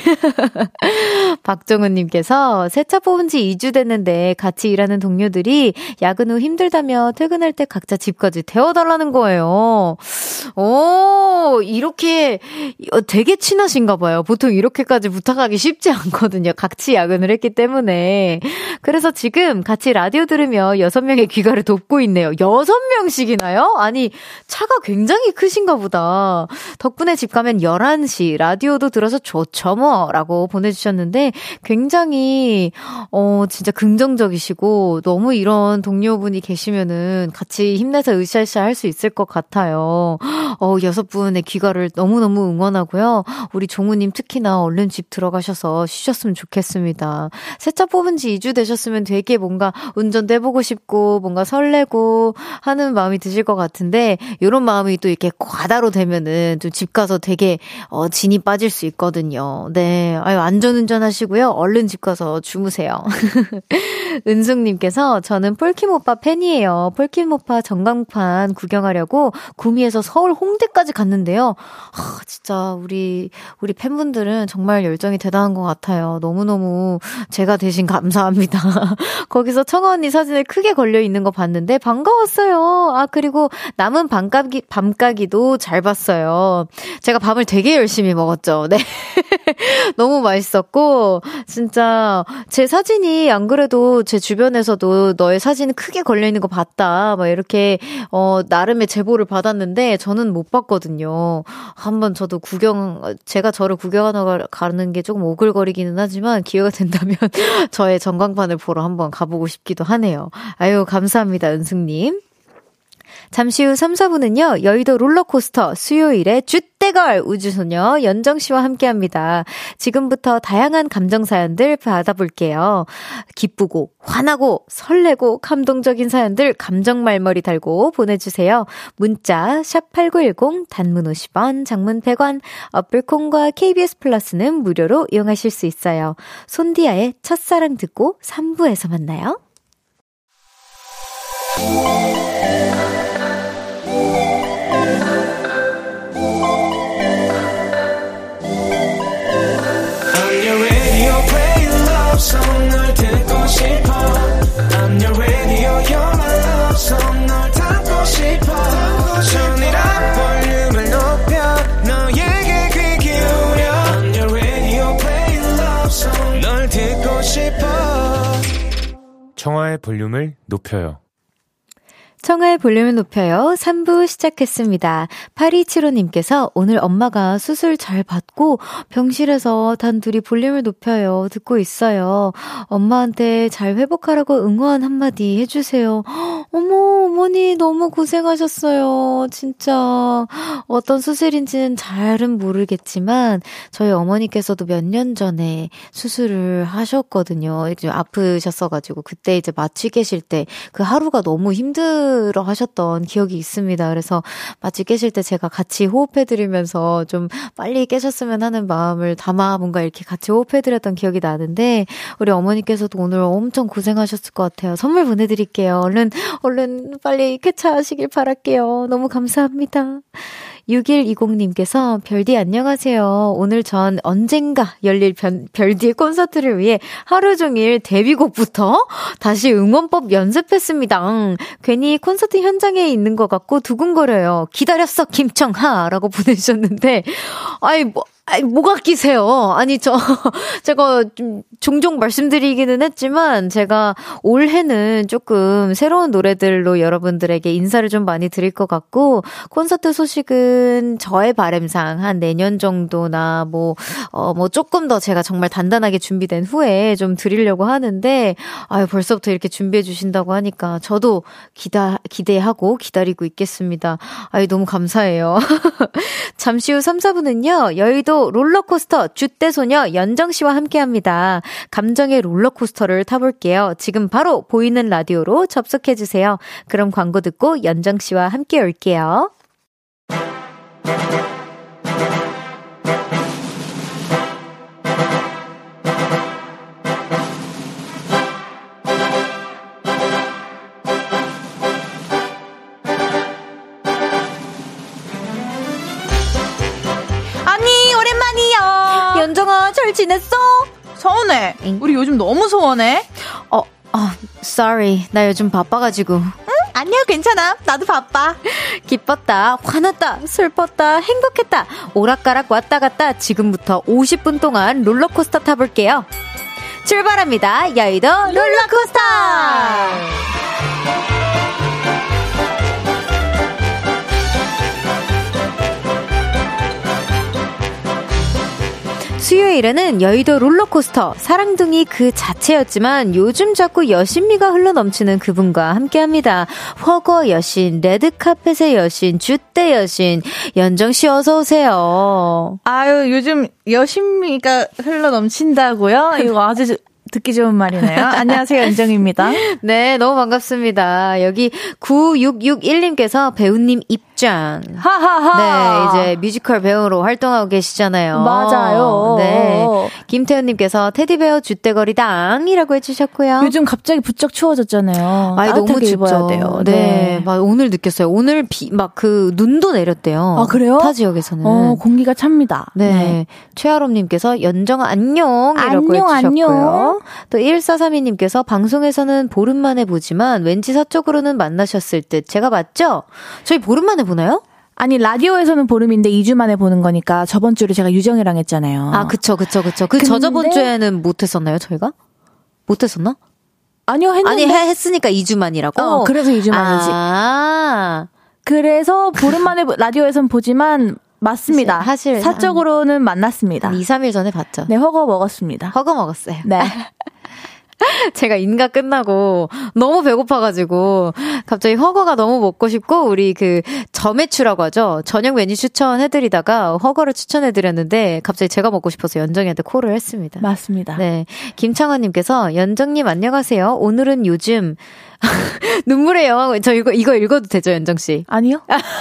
박정은님께서 세차 뽑은 지 2주 됐는데 같이 일하는 동료들이 야근 후 힘들다며 퇴근할 때 각자 집까지 태워달라는 거예요. 오, 이렇게 되게 친하신가 봐요. 보통 이렇게까지 부탁하기 쉽지 않거든요. 같이 야근을 했기 때문에. 그래서 지금 같이 라디오 들으며 6명의 귀가를 돕고 있네요. 6명씩이나요? 아니, 차가 굉장히 크신가 보다. 덕분에 집 가면 11시 라디오도 들어서 좋죠 뭐 라고 보내주셨는데 굉장히 진짜 긍정적이시고 너무 이런 동료분이 계시면은 같이 힘내서 으쌰으쌰 할 수 있을 것 같아요. 6분의 귀가를 너무너무 응원하고요. 우리 종우님 특히나 얼른 집 들어가셔서 쉬셨으면 좋겠습니다. 세차 뽑은 지 2주 되셨으면 되게 뭔가 운전도 해보고 싶고 뭔가 설레고 하는 마음이 드실 것 같은데 이런 마음이 또 이렇게 과다로 되면은 좀 집 가서 되게 진이 빠질 수 있거든요. 네, 아유 안전운전 하시고요. 얼른 집 가서 주무세요. 은숙님께서 저는 폴킴 오빠 팬이에요. 폴킴 오빠 전광판 구경하려고 구미에서 서울 홍대까지 갔는데요. 진짜 우리 팬분들은 정말 열정이 대단한 것 같아요. 너무너무 제가 대신 감사합니다. 거기서 청아 언니 사진에 크게 걸려있는 거 봤는데 반가웠어요. 그리고 남은 밤까기도 잘 봤어요. 제가 밤을 되게 열심히 먹었죠. 네. 너무 맛있었고 진짜 제 사진이 안 그래도 제 주변에서도 너의 사진 크게 걸려있는 거 봤다 막 이렇게 나름의 제보를 받았는데 저는 못 봤거든요. 한번 저도 제가 저를 구경하러 가는 게 조금 오글거리기는 하지만 기회가 된다면 저의 전광판을 보러 한번 가보고 싶기도 하네요. 아유 감사합니다 은숙님. 잠시 후 3, 4분은요. 여의도 롤러코스터 수요일에 쥐떼걸 우주소녀 연정씨와 함께합니다. 지금부터 다양한 감정사연들 받아볼게요. 기쁘고 화나고 설레고 감동적인 사연들 감정말머리 달고 보내주세요. 문자 샵8910 단문 50원 장문 100원 어플콘과 KBS 플러스는 무료로 이용하실 수 있어요. 손디아의 첫사랑 듣고 3부에서 만나요. song 널 듣고 싶어 I'm your radio you're my love song 널 담고 싶어 전이라 볼륨을 높여 너에게 귀 기울여 I'm your radio play love song 널 듣고 싶어 청하의 볼륨을 높여요. 청하의 볼륨을 높여요. 3부 시작했습니다. 8275님께서 오늘 엄마가 수술 잘 받고 병실에서 단둘이 볼륨을 높여요. 듣고 있어요. 엄마한테 잘 회복하라고 응원 한마디 해주세요. 어머 어머니 너무 고생하셨어요. 진짜 어떤 수술인지는 잘은 모르겠지만 저희 어머니께서도 몇 년 전에 수술을 하셨거든요. 아프셨어가지고 그때 이제 마취 계실 때 그 하루가 너무 힘들어 하셨던 기억이 있습니다. 그래서 마취 깨실 때 제가 같이 호흡해드리면서 좀 빨리 깨셨으면 하는 마음을 담아 뭔가 이렇게 같이 호흡해드렸던 기억이 나는데 우리 어머니께서도 오늘 엄청 고생하셨을 것 같아요. 선물 보내드릴게요. 얼른 빨리 쾌차하시길 바랄게요. 너무 감사합니다. 6120님께서 별디 안녕하세요. 오늘 전 언젠가 열릴 별디의 콘서트를 위해 하루 종일 데뷔곡부터 다시 응원법 연습했습니다. 괜히 콘서트 현장에 있는 것 같고 두근거려요. 기다렸어 김청하 라고 보내주셨는데 뭐가 끼세요? 아니, 제가 좀 종종 말씀드리기는 했지만, 제가 올해는 조금 새로운 노래들로 여러분들에게 인사를 좀 많이 드릴 것 같고, 콘서트 소식은 저의 바람상 한 내년 정도나, 조금 더 제가 정말 단단하게 준비된 후에 좀 드리려고 하는데, 벌써부터 이렇게 준비해 주신다고 하니까, 저도 기대하고 기다리고 있겠습니다. 너무 감사해요. 잠시 후 3, 4분은요, 여의도 롤러코스터 쥐떼소녀 연정씨와 함께합니다. 감정의 롤러코스터를 타볼게요. 지금 바로 보이는 라디오로 접속해주세요. 그럼 광고 듣고 연정씨와 함께 올게요. 지냈어? 서운해. 우리 요즘 너무 소원해. sorry. 나 요즘 바빠가지고. 아니야, 괜찮아. 나도 바빠. 기뻤다, 화났다, 슬펐다, 행복했다. 오락가락 왔다 갔다 지금부터 50분 동안 롤러코스터 타볼게요. 출발합니다. 여의도 롤러코스터. 수요일에는 여의도 롤러코스터 사랑둥이 그 자체였지만 요즘 자꾸 여신미가 흘러넘치는 그분과 함께합니다. 허거 여신, 레드카펫의 여신, 줏대 여신 연정씨 어서 오세요. 아유, 요즘 여신미가 흘러넘친다고요? 이거 아주 듣기 좋은 말이네요. 안녕하세요, 연정입니다. 네, 너무 반갑습니다. 여기 9661님께서 배우님 입장. 하하하. 네, 이제 뮤지컬 배우로 활동하고 계시잖아요. 맞아요. 네. 김태훈님께서 테디베어 줏대거리당이라고 해주셨고요. 요즘 갑자기 부쩍 추워졌잖아요. 아니, 너무 춥죠. 입어야 돼요. 네. 막 오늘 느꼈어요. 오늘 막 눈도 내렸대요. 아, 그래요? 타 지역에서는. 공기가 찹니다. 네. 최아롬님께서 연정아 안녕이라고 해주셨고요. 안녕. 또 1432님께서 방송에서는 보름 만에 보지만 왠지 사적으로는 만나셨을 듯. 제가 맞죠? 저희 보름 만에 보나요? 아니, 라디오에서는 보름인데 2주 만에 보는 거니까 저번 주에 제가 유정이랑 했잖아요. 아, 그쵸. 저번 주에는 못했었나요, 저희가? 못했었나? 아니요, 했는데. 아니, 했으니까 2주 만이라고? 그래서 2주 만이지. 그래서 보름 만에 라디오에서는 보지만 맞습니다. 사실 사적으로는 만났습니다. 한 2, 3일 전에 봤죠. 네, 허거 먹었습니다. 허거 먹었어요. 네. 제가 인가 끝나고 너무 배고파가지고 갑자기 허거가 너무 먹고 싶고 우리 그 저매추라고 하죠. 저녁 메뉴 추천해드리다가 허거를 추천해드렸는데 갑자기 제가 먹고 싶어서 연정이한테 콜을 했습니다. 맞습니다. 네, 김창원님께서 연정님 안녕하세요. 오늘은 요즘 눈물의 영화 저 이거 읽어도 되죠, 연정씨? 아니요.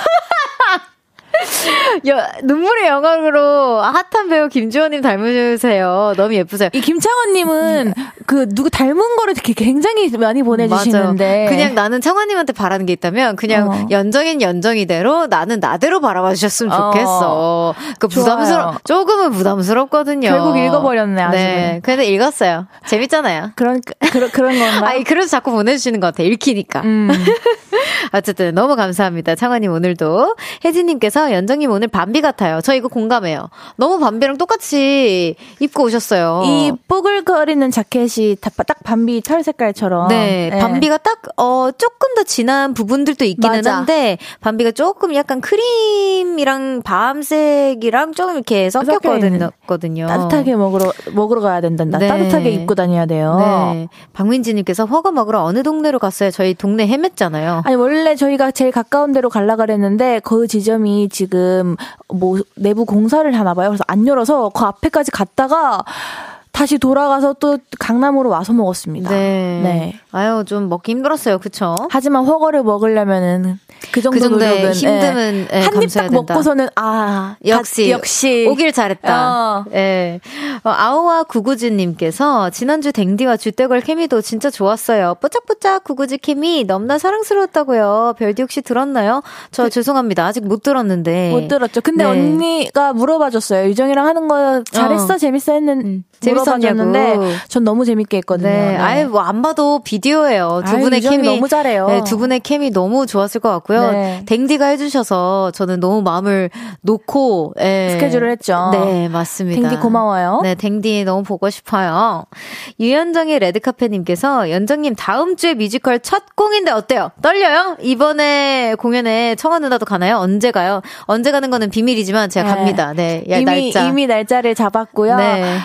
눈물의 영화로 핫한 배우 김주원님 닮으세요. 너무 예쁘세요. 이 김창원님은 누구 닮은 거를 굉장히 많이 보내주시는데. 맞아. 그냥 나는 창원님한테 바라는 게 있다면 그냥 연정이대로 나는 나대로 바라봐 주셨으면 좋겠어. 조금은 부담스럽거든요. 결국 읽어버렸네, 아주. 네. 근데 읽었어요. 재밌잖아요. 그런 건가요? 아니, 그래서 자꾸 보내주시는 것 같아요. 읽히니까. 어쨌든 너무 감사합니다. 창원님 오늘도. 혜진님께서 연정님 오늘 밤비 같아요. 저 이거 공감해요. 너무 밤비랑 똑같이 입고 오셨어요. 이 뽀글거리는 자켓이 딱 밤비 털 색깔처럼. 네, 네. 밤비가 딱 조금 더 진한 부분들도 있기는 맞아. 한데 밤비가 조금 약간 크림이랑 밤색이랑 조금 이렇게 섞였거든요. 따뜻하게 먹으러 가야 된단다. 네. 따뜻하게 입고 다녀야 돼요. 네. 박민지님께서 허거 먹으러 어느 동네로 갔어요? 저희 동네 헤맸잖아요. 아니 원래 저희가 제일 가까운 데로 가려고 그랬는데 그 지점이 지금 뭐 내부 공사를 하나 봐요. 그래서 안 열어서 그 앞에까지 갔다가 다시 돌아가서 또 강남으로 와서 먹었습니다. 네. 네. 아유, 좀 먹기 힘들었어요. 그쵸? 하지만 허거를 먹으려면은 그 정도 노력은 힘듦은 한 입 딱 먹고서는 역시 오길 잘했다. 예. 아오와 구구지님께서 지난주 댕디와 줏대걸 케미도 진짜 좋았어요. 뽀짝뽀짝 구구지 케미 너무나 사랑스러웠다고요. 별디 혹시 들었나요? 저 죄송합니다. 아직 못 들었는데. 못 들었죠. 근데 네. 언니가 물어봐줬어요. 유정이랑 하는 거 잘했어? 재밌어? 물어봐줬는데 전 너무 재밌게 했거든요. 네. 네. 아예 뭐 안 봐도 비디오예요. 두 분의 케미 너무 잘해요. 네, 두 분의 케미 너무 좋았을 것 같고요. 네. 댕디가 해주셔서 저는 너무 마음을 놓고 스케줄을 했죠. 네, 맞습니다. 댕디 고마워요. 네, 댕디 너무 보고 싶어요. 유연정의 레드카페님께서 연정님 다음 주에 뮤지컬 첫 공인데 어때요? 떨려요? 이번에 공연에 청아 누나도 가나요? 언제 가요? 언제 가는 거는 비밀이지만 제가 갑니다. 네, 이미 날짜를 잡았고요. 네.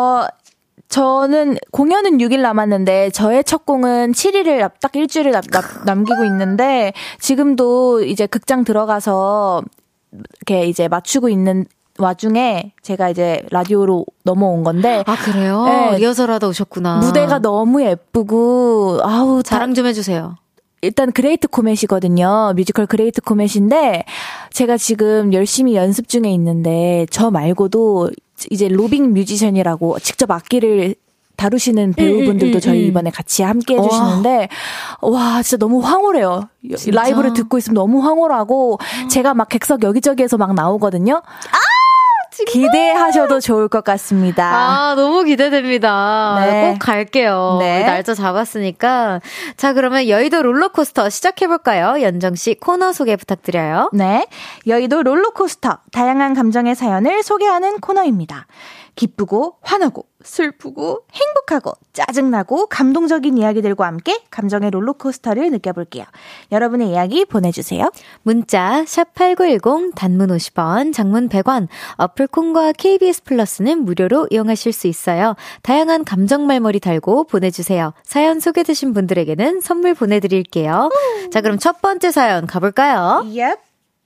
저는 공연은 6일 남았는데 저의 첫 공은 7일을 딱 일주일을 남기고 있는데 지금도 이제 극장 들어가서 이렇게 이제 맞추고 있는 와중에 제가 이제 라디오로 넘어온 건데. 아, 그래요? 네. 리허설 하다 오셨구나. 무대가 너무 예쁘고 자랑 좀 해주세요. 일단 그레이트 코멧이거든요. 뮤지컬 그레이트 코멧인데 제가 지금 열심히 연습 중에 있는데 저 말고도 이제 로빙 뮤지션이라고 직접 악기를 다루시는 배우분들도 저희 이번에 같이 함께 해주시는데 와 진짜 너무 황홀해요. 진짜? 라이브를 듣고 있으면 너무 황홀하고 제가 막 객석 여기저기에서 막 나오거든요. 기대하셔도 좋을 것 같습니다. 아, 너무 기대됩니다. 네. 꼭 갈게요. 네. 날짜 잡았으니까. 자, 그러면 여의도 롤러코스터 시작해볼까요? 연정씨 코너 소개 부탁드려요. 네, 여의도 롤러코스터 다양한 감정의 사연을 소개하는 코너입니다. 기쁘고 화나고 슬프고 행복하고 짜증나고 감동적인 이야기들과 함께 감정의 롤러코스터를 느껴볼게요. 여러분의 이야기 보내주세요. 문자 샵8910 단문 50원, 장문 100원, 어플 콩과 KBS 플러스는 무료로 이용하실 수 있어요. 다양한 감정 말머리 달고 보내주세요. 사연 소개되신 분들에게는 선물 보내드릴게요. 자, 그럼 첫 번째 사연 가볼까요? Yep.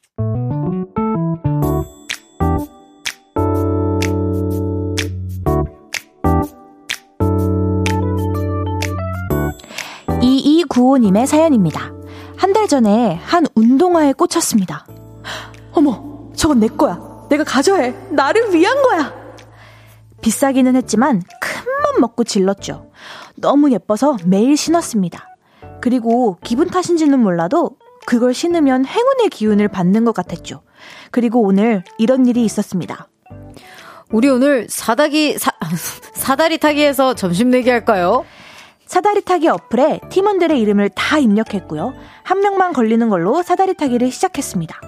구호님의 사연입니다. 한 달 전에 한 운동화에 꽂혔습니다. 어머, 저건 내 거야. 내가 가져야 해. 나를 위한 거야. 비싸기는 했지만 큰맘 먹고 질렀죠. 너무 예뻐서 매일 신었습니다. 그리고 기분 탓인지는 몰라도 그걸 신으면 행운의 기운을 받는 것 같았죠. 그리고 오늘 이런 일이 있었습니다. 우리 오늘 사다리 타기에서 점심 내기 할까요? 사다리 타기 어플에 팀원들의 이름을 다 입력했고요. 한 명만 걸리는 걸로 사다리 타기를 시작했습니다.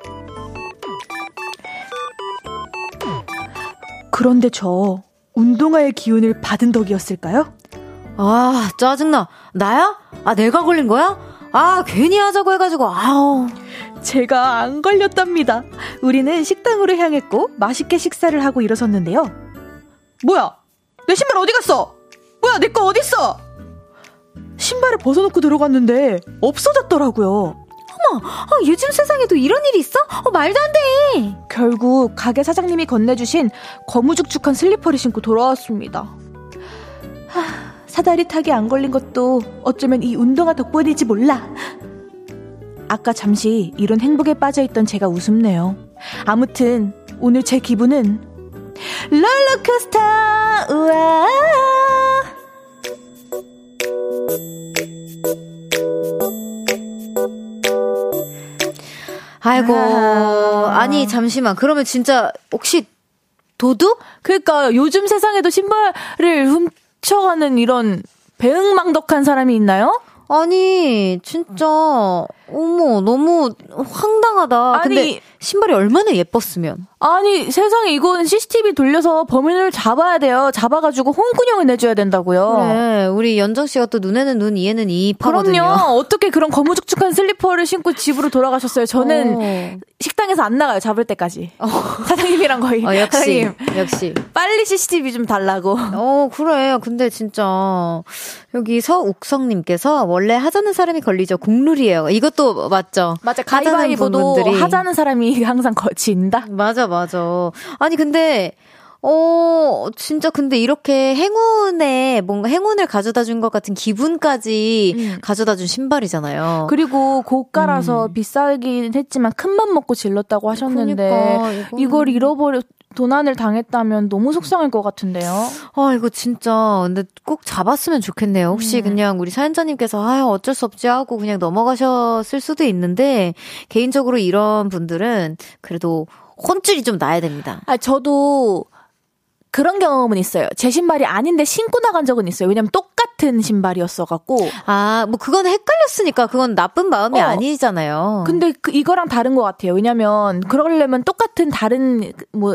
그런데 저 운동화의 기운을 받은 덕이었을까요? 아, 짜증나. 나야? 아, 내가 걸린 거야? 아, 괜히 하자고 해가지고, 아우. 제가 안 걸렸답니다. 우리는 식당으로 향했고 맛있게 식사를 하고 일어섰는데요. 뭐야? 내 신발 어디 갔어? 뭐야, 내 거 어딨어? 신발을 벗어놓고 들어갔는데 없어졌더라고요. 어머, 요즘 세상에도 이런 일이 있어? 말도 안 돼. 결국 가게 사장님이 건네주신 거무죽죽한 슬리퍼를 신고 돌아왔습니다. 사다리 타기 안 걸린 것도 어쩌면 이 운동화 덕분일지 몰라. 아까 잠시 이런 행복에 빠져있던 제가 우습네요. 아무튼 오늘 제 기분은 롤러코스터. 우와. 아이고, 아니 잠시만. 그러면 진짜 혹시 도둑? 그러니까 요즘 세상에도 신발을 훔쳐가는 이런 배은망덕한 사람이 있나요? 아니 진짜 어머 너무 황당하다. 아니, 근데 신발이 얼마나 예뻤으면. 아니 세상에 이건 CCTV 돌려서 범인을 잡아야 돼요. 잡아가지고 홍군형을 내줘야 된다고요. 그래, 우리 연정 씨가 또 눈에는 눈, 이에는 이 파거든요. 그럼요. 어떻게 그런 거무죽죽한 슬리퍼를 신고 집으로 돌아가셨어요? 저는 식당에서 안 나가요. 잡을 때까지. 사장님이랑 거의. 역시 사장님, 역시. 빨리 CCTV 좀 달라고. 그래. 근데 진짜 여기 서욱성님께서 원래 하자는 사람이 걸리죠. 국룰이에요. 이것도 맞죠? 맞아. 가위바위보도 하자는 사람이 항상 진다. 맞아. 아니 근데 진짜 근데 이렇게 뭔가 행운을 가져다 준 것 같은 기분까지 가져다 준 신발이잖아요. 그리고 고가라서 비싸긴 했지만 큰맘 먹고 질렀다고 하셨는데 그러니까, 이걸 도난을 당했다면 너무 속상할 것 같은데요. 이거 진짜 근데 꼭 잡았으면 좋겠네요. 혹시 그냥 우리 사연자님께서 어쩔 수 없지 하고 그냥 넘어가셨을 수도 있는데 개인적으로 이런 분들은 그래도 혼쭐이 좀 나야 됩니다. 저도 그런 경험은 있어요. 제 신발이 아닌데 신고 나간 적은 있어요. 왜냐면 똑같은 신발이었어갖고. 뭐 그건 헷갈렸으니까 그건 나쁜 마음이 아니잖아요. 근데 이거랑 다른 것 같아요. 왜냐면 그러려면 똑같은 다른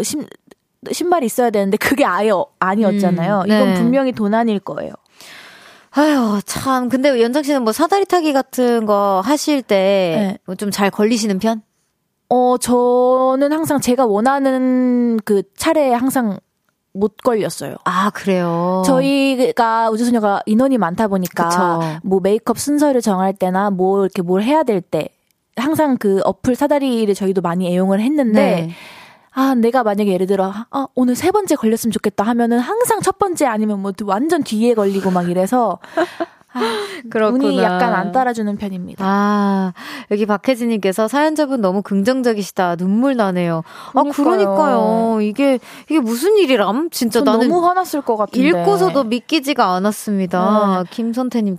신발이 있어야 되는데 그게 아예 아니었잖아요. 네. 이건 분명히 도난일 거예요. 아유, 참. 근데 연정 씨는 뭐 사다리 타기 같은 거 하실 때 좀 잘 걸리시는 편? 저는 항상 제가 원하는 그 차례에 항상 못 걸렸어요. 아, 그래요? 저희가 우주소녀가 인원이 많다 보니까 그쵸. 뭐 메이크업 순서를 정할 때나 뭐 이렇게 뭘 해야 될 때 항상 그 어플 사다리를 저희도 많이 애용을 했는데 내가 만약에 예를 들어 오늘 3번째 걸렸으면 좋겠다 하면은 항상 첫 번째 아니면 뭐 완전 뒤에 걸리고 막 이래서 그렇구나. 운이 약간 안 따라주는 편입니다. 여기 박혜진님께서 사연자분 너무 긍정적이시다. 눈물 나네요. 그러니까요. 그러니까요. 이게 무슨 일이람? 진짜 나는 너무 화났을 것 같은데. 읽고서도 믿기지가 않았습니다. 김선태님께서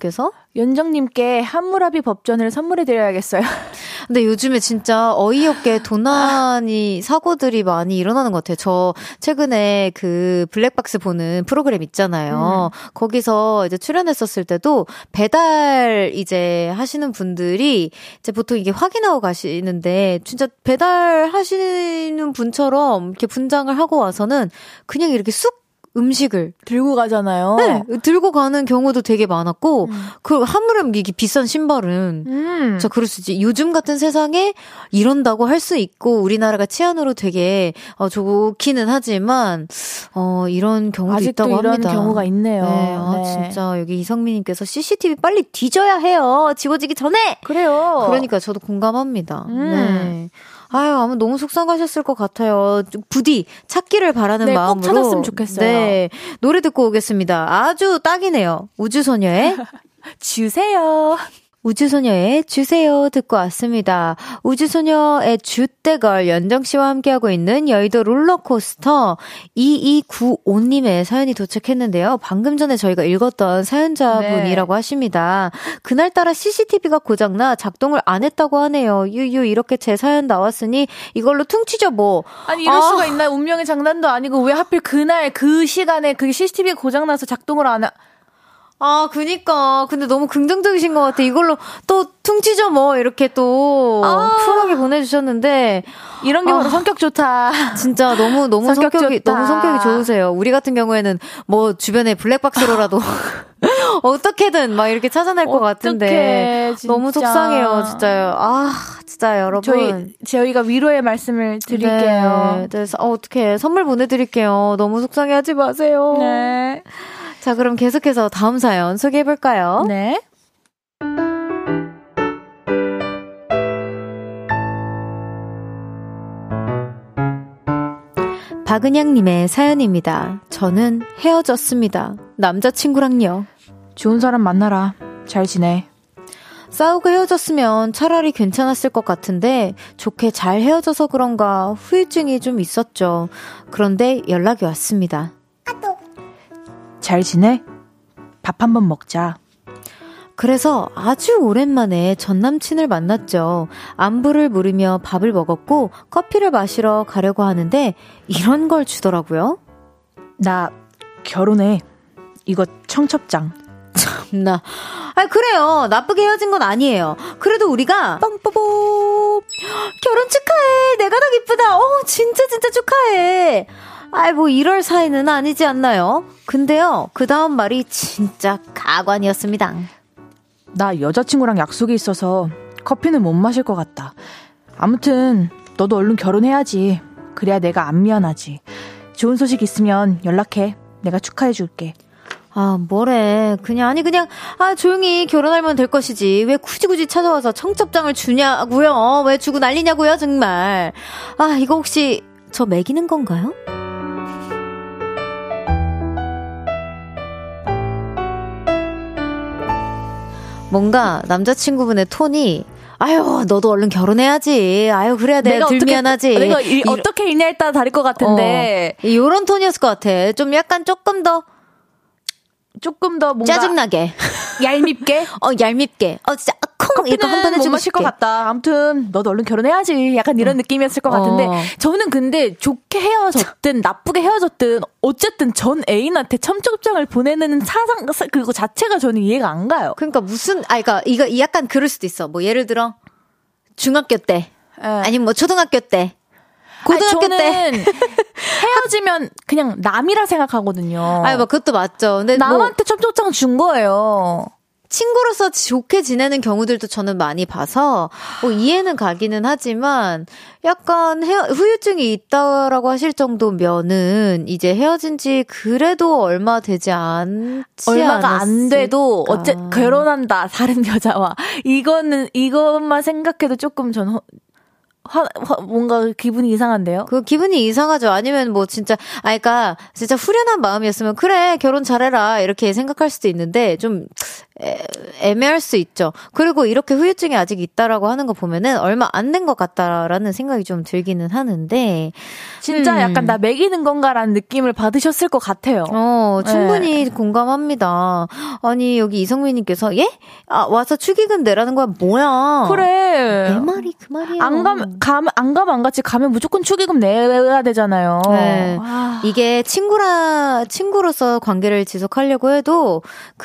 연정님께 한무라비 법전을 선물해드려야겠어요. 근데 요즘에 진짜 어이없게 도난이 사고들이 많이 일어나는 것 같아요. 저 최근에 그 블랙박스 보는 프로그램 있잖아요. 거기서 이제 출연했었을 때도 배달 이제 하시는 분들이 이제 보통 이게 확인하고 가시는데 진짜 배달 하시는 분처럼 이렇게 분장을 하고 와서는 그냥 이렇게 쑥 음식을 들고 가잖아요. 네, 들고 가는 경우도 되게 많았고, 그 하물며 이게 비싼 신발은, 자, 그럴 수 있지. 요즘 같은 세상에 이런다고 할 수 있고, 우리나라가 치안으로 되게 좋기는 하지만, 이런 경우도 있다고 합니다. 아직도 이런 경우가 있네요. 네, 진짜 여기 이성민님께서 CCTV 빨리 뒤져야 해요. 지워지기 전에. 그래요. 그러니까 저도 공감합니다. 네. 아유, 아마 너무 속상하셨을 것 같아요. 부디 찾기를 바라는 마음으로. 꼭 찾았으면 좋겠어요. 네. 노래 듣고 오겠습니다. 아주 딱이네요. 우주소녀의 주세요. 우주소녀의 주세요 듣고 왔습니다. 우주소녀의 주대걸 연정씨와 함께하고 있는 여의도 롤러코스터 2295님의 사연이 도착했는데요. 방금 전에 저희가 읽었던 사연자분이라고 하십니다. 그날따라 CCTV가 고장나 작동을 안 했다고 하네요. 유유 이렇게 제 사연 나왔으니 이걸로 퉁치죠 뭐. 아니 이럴 수가 있나요? 운명의 장난도 아니고 왜 하필 그날 그 시간에 그 CCTV가 고장나서 작동을 안 하... 그니까. 근데 너무 긍정적이신 것 같아. 이걸로 또 퉁치죠, 뭐. 이렇게 또 쿨하게 보내주셨는데. 이런 게 바로 성격 좋다. 진짜 너무 성격이 좋으세요. 우리 같은 경우에는 뭐 주변에 블랙박스로라도 어떻게든 막 이렇게 찾아낼 것 같은데. 너무 속상해요, 진짜요. 진짜 여러분. 저희가 위로의 말씀을 드릴게요. 네. 어떡해. 선물 보내드릴게요. 너무 속상해 하지 마세요. 네. 자, 그럼 계속해서 다음 사연 소개해볼까요? 네. 박은양님의 사연입니다. 저는 헤어졌습니다. 남자친구랑요. 좋은 사람 만나라. 잘 지내. 싸우고 헤어졌으면 차라리 괜찮았을 것 같은데 좋게 잘 헤어져서 그런가 후유증이 좀 있었죠. 그런데 연락이 왔습니다. 잘 지내? 밥 한번 먹자. 그래서 아주 오랜만에 전 남친을 만났죠. 안부를 물으며 밥을 먹었고 커피를 마시러 가려고 하는데 이런 걸 주더라고요. 나 결혼해. 이거 청첩장. 참나. 그래요. 나쁘게 헤어진 건 아니에요. 그래도 우리가 뻥뽀뽀 결혼 축하해. 내가 더 기쁘다. 진짜 축하해. 뭐 이럴 사이는 아니지 않나요? 근데요, 그 다음 말이 진짜 가관이었습니다. 나 여자친구랑 약속이 있어서 커피는 못 마실 것 같다. 아무튼 너도 얼른 결혼해야지. 그래야 내가 안 미안하지. 좋은 소식 있으면 연락해. 내가 축하해줄게. 뭐래. 그냥 조용히 결혼하면 될 것이지. 왜 굳이 찾아와서 청첩장을 주냐고요? 왜 주고 난리냐고요, 정말. 이거 혹시 저 매기는 건가요? 뭔가 남자친구분의 톤이 너도 얼른 결혼해야지. 그래야 내가 덜 미안하지. 내가 어떻게 일냐에 따라 다를 것 같은데. 요런 톤이었을 것 같아. 좀 약간 조금 더 뭔가 짜증나게. 얄밉게? 얄밉게. 진짜 콩 이거 한번 해주고 마실 것 같다. 아무튼 너도 얼른 결혼해야지. 약간 이런 느낌이었을 것 같은데 저는 근데 좋게 헤어졌든 나쁘게 헤어졌든 어쨌든 전 애인한테 청첩장을 보내는 사상 그거 자체가 저는 이해가 안 가요. 그러니까 무슨 이거 약간 그럴 수도 있어. 뭐 예를 들어 중학교 때 아니면 뭐 초등학교 때 고등학교 때 헤어지면 그냥 남이라 생각하거든요. 뭐 그것도 맞죠. 근데 남한테 청첩장 준 거예요. 친구로서 좋게 지내는 경우들도 저는 많이 봐서 이해는 가기는 하지만 약간 후유증이 있다라고 하실 정도면은 이제 헤어진 지 그래도 얼마 되지 않지 얼마가 않았을까? 안 돼도 결혼한다 다른 여자와 이것만 생각해도 조금 저는 뭔가 기분이 이상한데요? 그 기분이 이상하죠. 아니면 뭐 진짜 진짜 후련한 마음이었으면 그래 결혼 잘해라 이렇게 생각할 수도 있는데 좀 애매할 수 있죠. 그리고 이렇게 후유증이 아직 있다라고 하는 거 보면은 얼마 안 된 것 같다라는 생각이 좀 들기는 하는데 진짜 약간 나 먹이는 건가라는 느낌을 받으셨을 것 같아요. 충분히 네. 공감합니다. 아니 여기 이성민님께서 예? 와서 축의금 내라는 거야 뭐야? 그래. 내 말이 그 말이야. 안 가면 안 같이 가면 무조건 축의금 내야 되잖아요. 네. 이게 친구로서 관계를 지속하려고 해도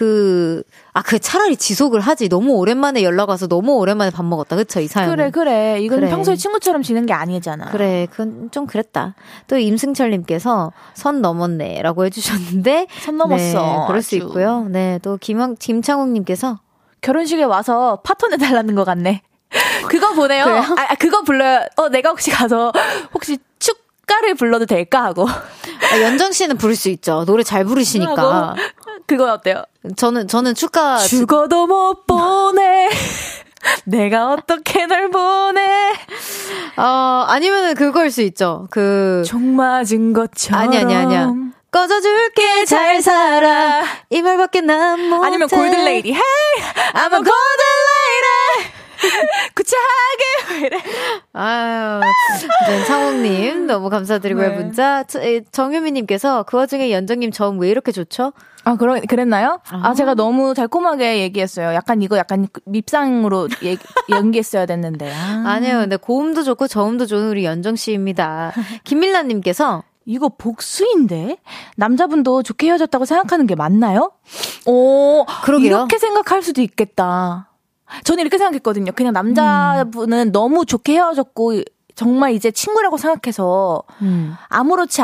차라리 지속을 하지. 너무 오랜만에 연락 와서 너무 오랜만에 밥 먹었다. 그쵸? 이 사연은. 그래. 이건 평소에 친구처럼 지는 게 아니잖아. 그래. 그건 좀 그랬다. 또 임승철님께서 선 넘었네. 라고 해주셨는데. 선 넘었어. 네, 그럴 수 있고요. 네. 또 김창욱님께서 결혼식에 와서 파토 내달라는 것 같네. 그거 보내요. 그거 불러요. 내가 혹시 가서 혹시 축가를 불러도 될까 하고. 연정 씨는 부를 수 있죠. 노래 잘 부르시니까. 그건 어때요? 저는 축가 죽어도 못 보내. 내가 어떻게 널 보내. 아니면은 그걸 수 있죠. 종 맞은 것처럼. 아니야. 꺼져줄게 잘 살아. 이 말밖에 난 못해. 아니면 골든레이디. Hey, I'm a golden lady. 구차하게 왜 이래. 아유, 창욱님 너무 감사드리고요. 네. 문자 정유미님께서 그 와중에 연정님 저음 왜 이렇게 좋죠? 그랬나요? 제가 너무 달콤하게 얘기했어요. 약간 밉상으로 연기했어야 됐는데. 아니에요. 근데 고음도 좋고 저음도 좋은 우리 연정 씨입니다. 김밀라님께서 이거 복수인데? 남자분도 좋게 헤어졌다고 생각하는 게 맞나요? 그러게요. 이렇게 생각할 수도 있겠다. 저는 이렇게 생각했거든요. 그냥 남자분은 너무 좋게 헤어졌고 정말 이제 친구라고 생각해서 아무렇지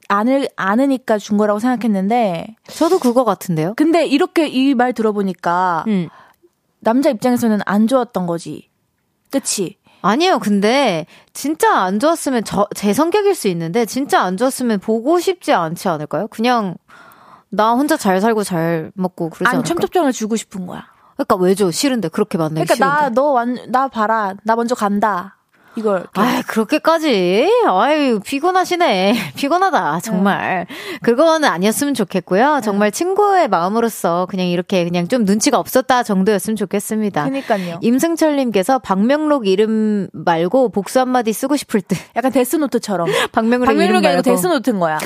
않으니까 준 거라고 생각했는데 저도 그거 같은데요. 근데 이렇게 이 말 들어보니까 남자 입장에서는 안 좋았던 거지. 그치? 아니에요. 근데 진짜 안 좋았으면 제 성격일 수 있는데 진짜 안 좋았으면 보고 싶지 않지 않을까요? 그냥 나 혼자 잘 살고 잘 먹고 그러지 않을까요? 청첩장을 주고 싶은 거야. 그러니까 왜 줘? 싫은데 그렇게 만나기 싫은데. 나 봐라. 나 먼저 간다. 이걸. 그렇게까지. 피곤하시네. 피곤하다. 정말. 그거는 아니었으면 좋겠고요. 정말 친구의 마음으로서 그냥 이렇게 그냥 좀 눈치가 없었다 정도였으면 좋겠습니다. 그러니까요. 임승철님께서 박명록 이름 말고 복수 한마디 쓰고 싶을 듯. 약간 데스노트처럼. 박명록이 아니고 데스노트인 거야.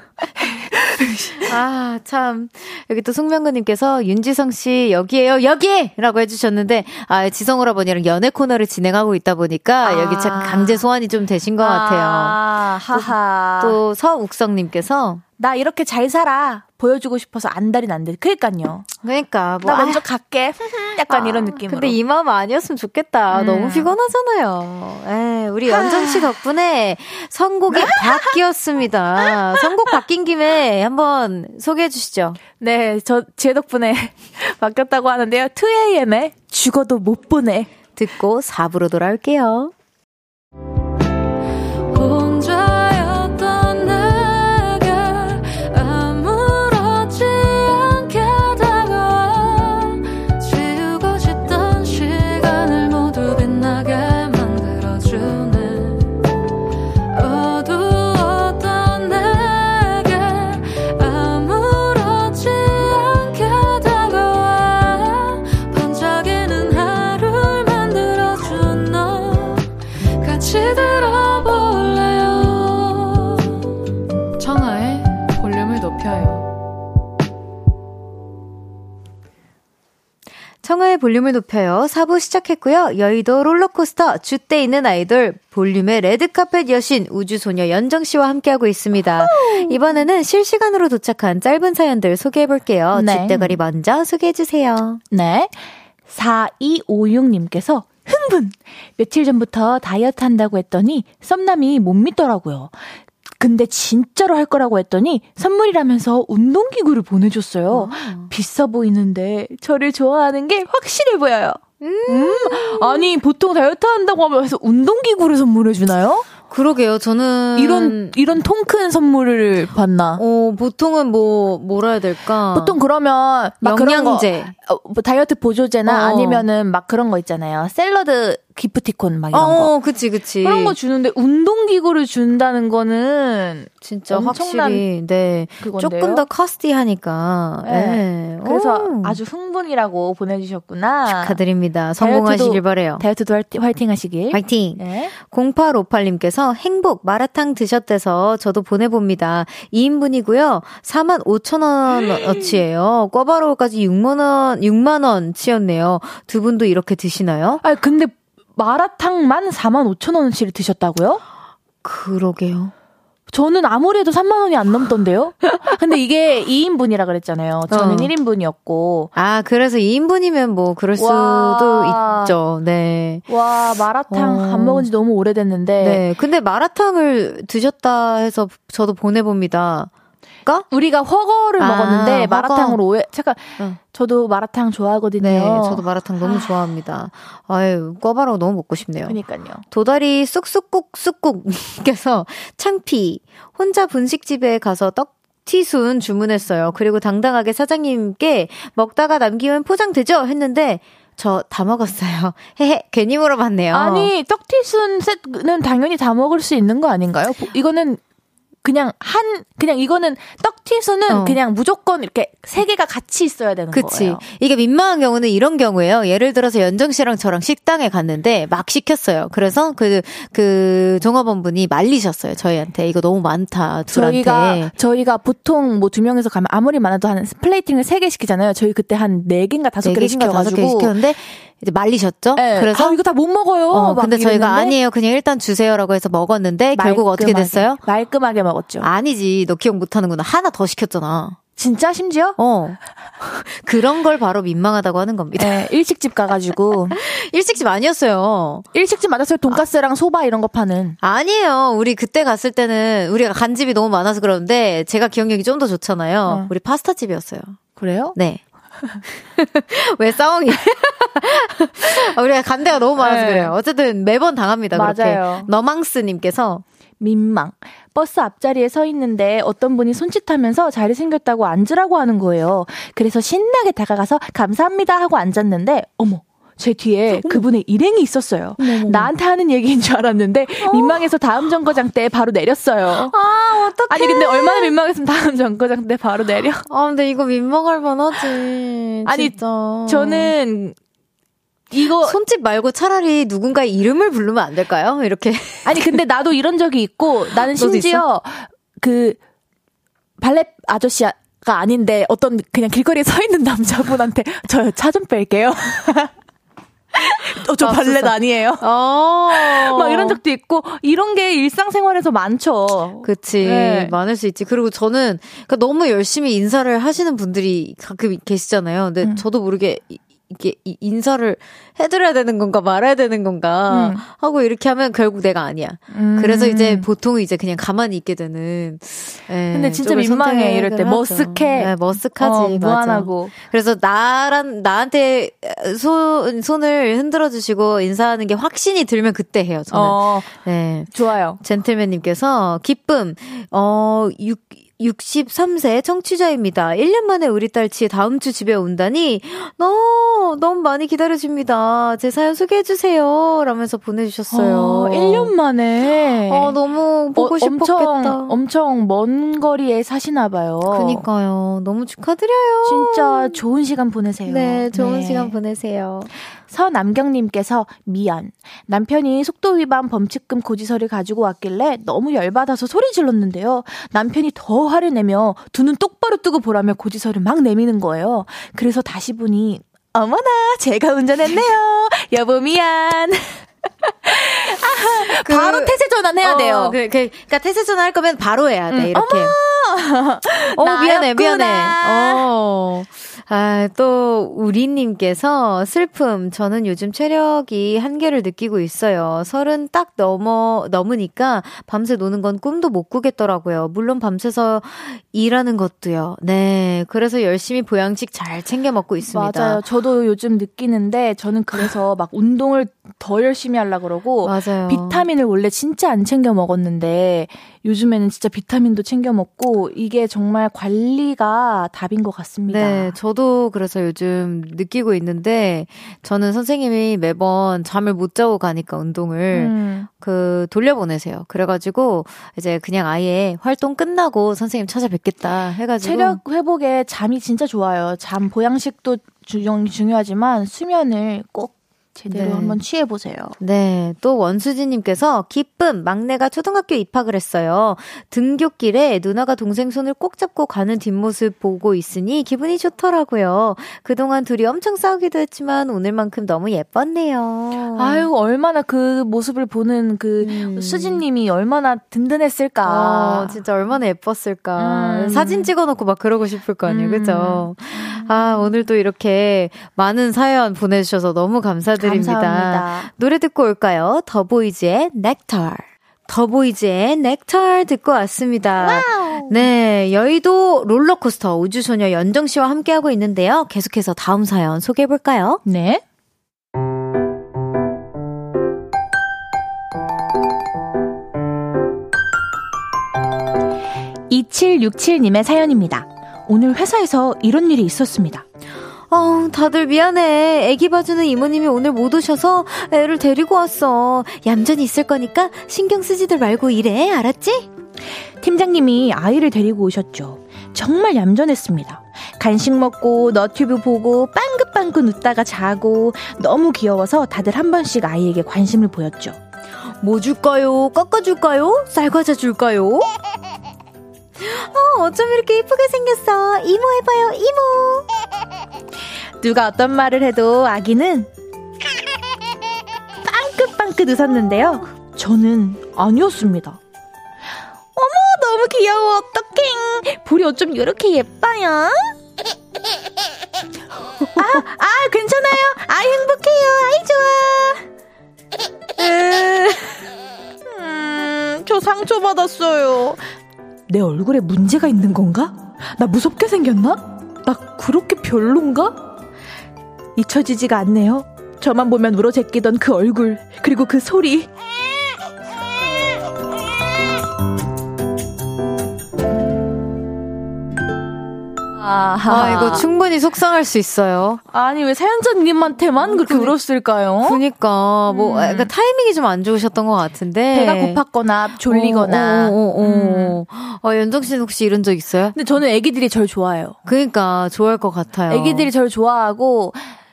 참. 여기 또 송명근님께서 윤지성 씨 여기에요. 여기! 라고 해주셨는데, 지성오라버니랑 연애 코너를 진행하고 있다 보니까 여기 참 강제 소환이 좀 되신 것 같아요. 하하. 또 서욱성님께서 나 이렇게 잘 살아. 보여주고 싶어서 안달이 난대. 그러니까 나 먼저 갈게. 약간 이런 느낌으로. 근데 이 마음 아니었으면 좋겠다. 너무 피곤하잖아요. 우리 연정 씨 덕분에 선곡이 바뀌었습니다. 선곡 바뀐 김에 한번 소개해 주시죠. 네, 제 덕분에 바뀌었다고 하는데요. 2AM의 죽어도 못 보내. 듣고 4부로 돌아올게요. 청하의 볼륨을 높여요. 4부 시작했고요. 여의도 롤러코스터 줏대 있는 아이돌 볼륨의 레드카펫 여신 우주소녀 연정씨와 함께하고 있습니다. 이번에는 실시간으로 도착한 짧은 사연들 소개해볼게요. 네. 줏대가리 먼저 소개해주세요. 네. 4256님께서 흥분! 며칠 전부터 다이어트 한다고 했더니 썸남이 못 믿더라고요. 근데 진짜로 할 거라고 했더니 선물이라면서 운동기구를 보내줬어요. 비싸 보이는데 저를 좋아하는 게 확실해 보여요. 아니 보통 다이어트 한다고 하면서 운동기구를 선물해주나요? 그러게요. 저는 이런 통 큰 선물을 받나? 보통은 뭐라 해야 될까? 보통 그러면 막 영양제, 그런 거, 다이어트 보조제나 아니면은 막 그런 거 있잖아요. 샐러드 기프티콘 막 이런 거. 그치. 그런 거 주는데 운동기구를 준다는 거는 진짜 확실히 네 그건데요? 조금 더 커스티하니까. 네. 그래서 아주 흥분이라고 보내주셨구나. 축하드립니다. 성공하시길 바래요. 다이어트도 화이팅 하시길. 화이팅. 네. 0858님께서 행복 마라탕 드셨대서 저도 보내봅니다. 2인분이고요. 45,000원어치예요. 꿔바로우까지 6만원치였네요. 두 분도 이렇게 드시나요? 아 근데 마라탕만 45,000원어치를 드셨다고요? 그러게요. 저는 아무래도 3만 원이 안 넘던데요? 근데 이게 2인분이라 그랬잖아요. 저는 1인분이었고. 아, 그래서 2인분이면 뭐 그럴 수도 있죠. 네. 와, 마라탕 안 먹은 지 너무 오래됐는데. 네. 근데 마라탕을 드셨다 해서 저도 보내봅니다. 우리가 허거를 먹었는데 마라탕으로 잠깐 응. 저도 마라탕 좋아하거든요. 네, 저도 마라탕 너무 좋아합니다. 아유, 꿔바로 너무 먹고 싶네요. 그러니까요. 도다리 쑥쑥국쑥국께서 창피 혼자 분식집에 가서 떡튀순 주문했어요. 그리고 당당하게 사장님께 먹다가 남기면 포장되죠? 했는데 저 다 먹었어요. 헤헤, 괜히 물어봤네요. 아니, 떡튀순 셋은 당연히 다 먹을 수 있는 거 아닌가요? 이거는 그냥 이거는 떡튀순은 그냥 무조건 이렇게 세 개가 같이 있어야 되는 거예요. 이게 민망한 경우는 이런 경우예요. 예를 들어서 연정 씨랑 저랑 식당에 갔는데 막 시켰어요. 그래서 그 종업원분이 말리셨어요. 저희한테 이거 너무 많다. 둘한테. 저희가 보통 뭐 2명에서 가면 아무리 많아도 한 플레이팅을 3개 시키잖아요. 저희 그때 한 4개인가 5개를 시켜가지고 5개 시켰는데 이제 말리셨죠? 네. 그래서 이거 다 못 먹어요. 근데 저희가 아니에요. 그냥 일단 주세요라고 해서 먹었는데 결국 어떻게 됐어요? 말끔하게 먹었죠. 아니지. 너 기억 못 하는구나. 하나 더 시켰잖아. 진짜 심지어? 그런 걸 바로 민망하다고 하는 겁니다. 네, 일식집 가가지고. 일식집 아니었어요. 일식집 맞았어요. 돈가스랑 소바 이런 거 파는. 아니에요. 우리 그때 갔을 때는 우리가 간 집이 너무 많아서 그러는데 제가 기억력이 좀 더 좋잖아요. 우리 파스타집이었어요. 그래요? 네. 왜 싸움이? 우리가 간 데가 너무 많아서 그래요. 어쨌든 매번 당합니다. 맞아요. 그렇게. 너망스님께서 민망. 버스 앞자리에 서 있는데 어떤 분이 손짓하면서 잘생겼다고 앉으라고 하는 거예요. 그래서 신나게 다가가서 감사합니다 하고 앉았는데 어머. 제 뒤에 그분의 일행이 있었어요. 나한테 하는 얘기인 줄 알았는데 민망해서 다음 정거장 때 바로 내렸어요. 아, 어떡해. 아니 근데 얼마나 민망했으면 다음 정거장 때 바로 내려. 근데 이거 민망할 만하지. 아니 진짜. 저는 이거 손짓 말고 차라리 누군가의 이름을 부르면 안 될까요? 이렇게. 아니 근데 나도 이런 적이 있고 나는 심지어 그 발레 아저씨가 아닌데 어떤 그냥 길거리에 서 있는 남자분한테 저 차 좀 뺄게요. 저 발렛 아니에요. 막 이런 적도 있고 이런 게 일상생활에서 많죠. 그치. 네. 많을 수 있지. 그리고 저는 그러니까 너무 열심히 인사를 하시는 분들이 가끔 계시잖아요. 근데 저도 모르게 이게 인사를 해드려야 되는 건가 말아야 되는 건가 하고 이렇게 하면 결국 내가 아니야. 그래서 이제 보통 이제 그냥 가만히 있게 되는. 근데 진짜 민망해 이럴 때 머쓱해. 네, 머쓱하지. 무안하고. 그래서 나한테 손을 흔들어 주시고 인사하는 게 확신이 들면 그때 해요. 저는. 네, 좋아요. 젠틀맨님께서 기쁨 63세 청취자입니다. 1년 만에 우리 딸치 다음 주 집에 온다니 너무 많이 기다려집니다. 제 사연 소개해주세요. 라면서 보내주셨어요. 1년 만에. 너무 보고 싶었겠다. 엄청 먼 거리에 사시나 봐요. 그니까요. 너무 축하드려요. 진짜 좋은 시간 보내세요. 네, 좋은 시간 보내세요. 서남경님께서 미안. 남편이 속도 위반 범칙금 고지서를 가지고 왔길래 너무 열받아서 소리 질렀는데요. 남편이 더 화를 내며 두 눈 똑바로 뜨고 보라며 고지서를 막 내미는 거예요. 그래서 다시 보니 어머나 제가 운전했네요. 여보 미안. 바로 태세 전환해야 돼요. 그러니까 태세 전환할 거면 바로 해야 돼. 이렇게. 어머, 미안해. 또 우리님께서 슬픔. 저는 요즘 체력이 한계를 느끼고 있어요. 30 딱 넘으니까 밤새 노는 건 꿈도 못 꾸겠더라고요. 물론 밤새서 일하는 것도요. 네, 그래서 열심히 보양식 잘 챙겨 먹고 있습니다. 맞아요. 저도 요즘 느끼는데 저는 그래서 막 운동을 더 열심히 하려고 그러고 맞아요. 비타민을 원래 진짜 안 챙겨 먹었는데 요즘에는 진짜 비타민도 챙겨 먹고 이게 정말 관리가 답인 것 같습니다. 네, 저도 그래서 요즘 느끼고 있는데 저는 선생님이 매번 잠을 못 자고 가니까 운동을 돌려보내세요. 그래가지고 이제 그냥 아예 활동 끝나고 선생님 찾아뵙겠다 해가지고 체력 회복에 잠이 진짜 좋아요. 잠 보양식도 중요하지만 수면을 꼭 제대로 한번 취해보세요. 네. 또 원수진님께서 기쁨 막내가 초등학교 입학을 했어요. 등굣길에 누나가 동생 손을 꼭 잡고 가는 뒷모습 보고 있으니 기분이 좋더라고요. 그동안 둘이 엄청 싸우기도 했지만 오늘만큼 너무 예뻤네요. 아유 얼마나 그 모습을 보는 그 수진님이 얼마나 든든했을까. 진짜 얼마나 예뻤을까. 사진 찍어놓고 막 그러고 싶을 거 아니에요. 그죠? 오늘도 이렇게 많은 사연 보내주셔서 너무 감사드립니다. 노래 듣고 올까요? 더보이즈의 넥타. 더보이즈의 넥타 듣고 왔습니다. 와우. 네, 여의도 롤러코스터 우주소녀 연정씨와 함께하고 있는데요. 계속해서 다음 사연 소개해볼까요? 네. 2767님의 사연입니다. 오늘 회사에서 이런 일이 있었습니다. 다들 미안해. 애기 봐주는 이모님이 오늘 못 오셔서 애를 데리고 왔어. 얌전히 있을 거니까 신경 쓰지들 말고 일해. 알았지? 팀장님이 아이를 데리고 오셨죠. 정말 얌전했습니다. 간식 먹고 너튜브 보고 빵긋빵긋 웃다가 자고 너무 귀여워서 다들 한 번씩 아이에게 관심을 보였죠. 뭐 줄까요? 깎아줄까요? 쌀과자 줄까요? 어쩜 이렇게 예쁘게 생겼어. 이모 해봐요, 이모. 누가 어떤 말을 해도 아기는 빵긋빵긋 웃었는데요. 저는 아니었습니다. 어머 너무 귀여워. 어떡해. 볼이 어쩜 이렇게 예뻐요. 괜찮아요. 아이 행복해요. 아이 좋아. 저 상처받았어요. 내 얼굴에 문제가 있는 건가? 나 무섭게 생겼나? 나 그렇게 별론가? 잊혀지지가 않네요. 저만 보면 울어제끼던 그 얼굴, 그리고 그 소리. 이거 충분히 속상할 수 있어요. 아니, 왜 사연자님한테만 그렇게 울었을까요? 그니까, 그러니까 타이밍이 좀 안 좋으셨던 것 같은데. 배가 고팠거나, 졸리거나. 연정 씨는 혹시 이런 적 있어요? 근데 저는 애기들이 절 좋아해요. 그니까, 좋아할 것 같아요. 애기들이 절 좋아하고,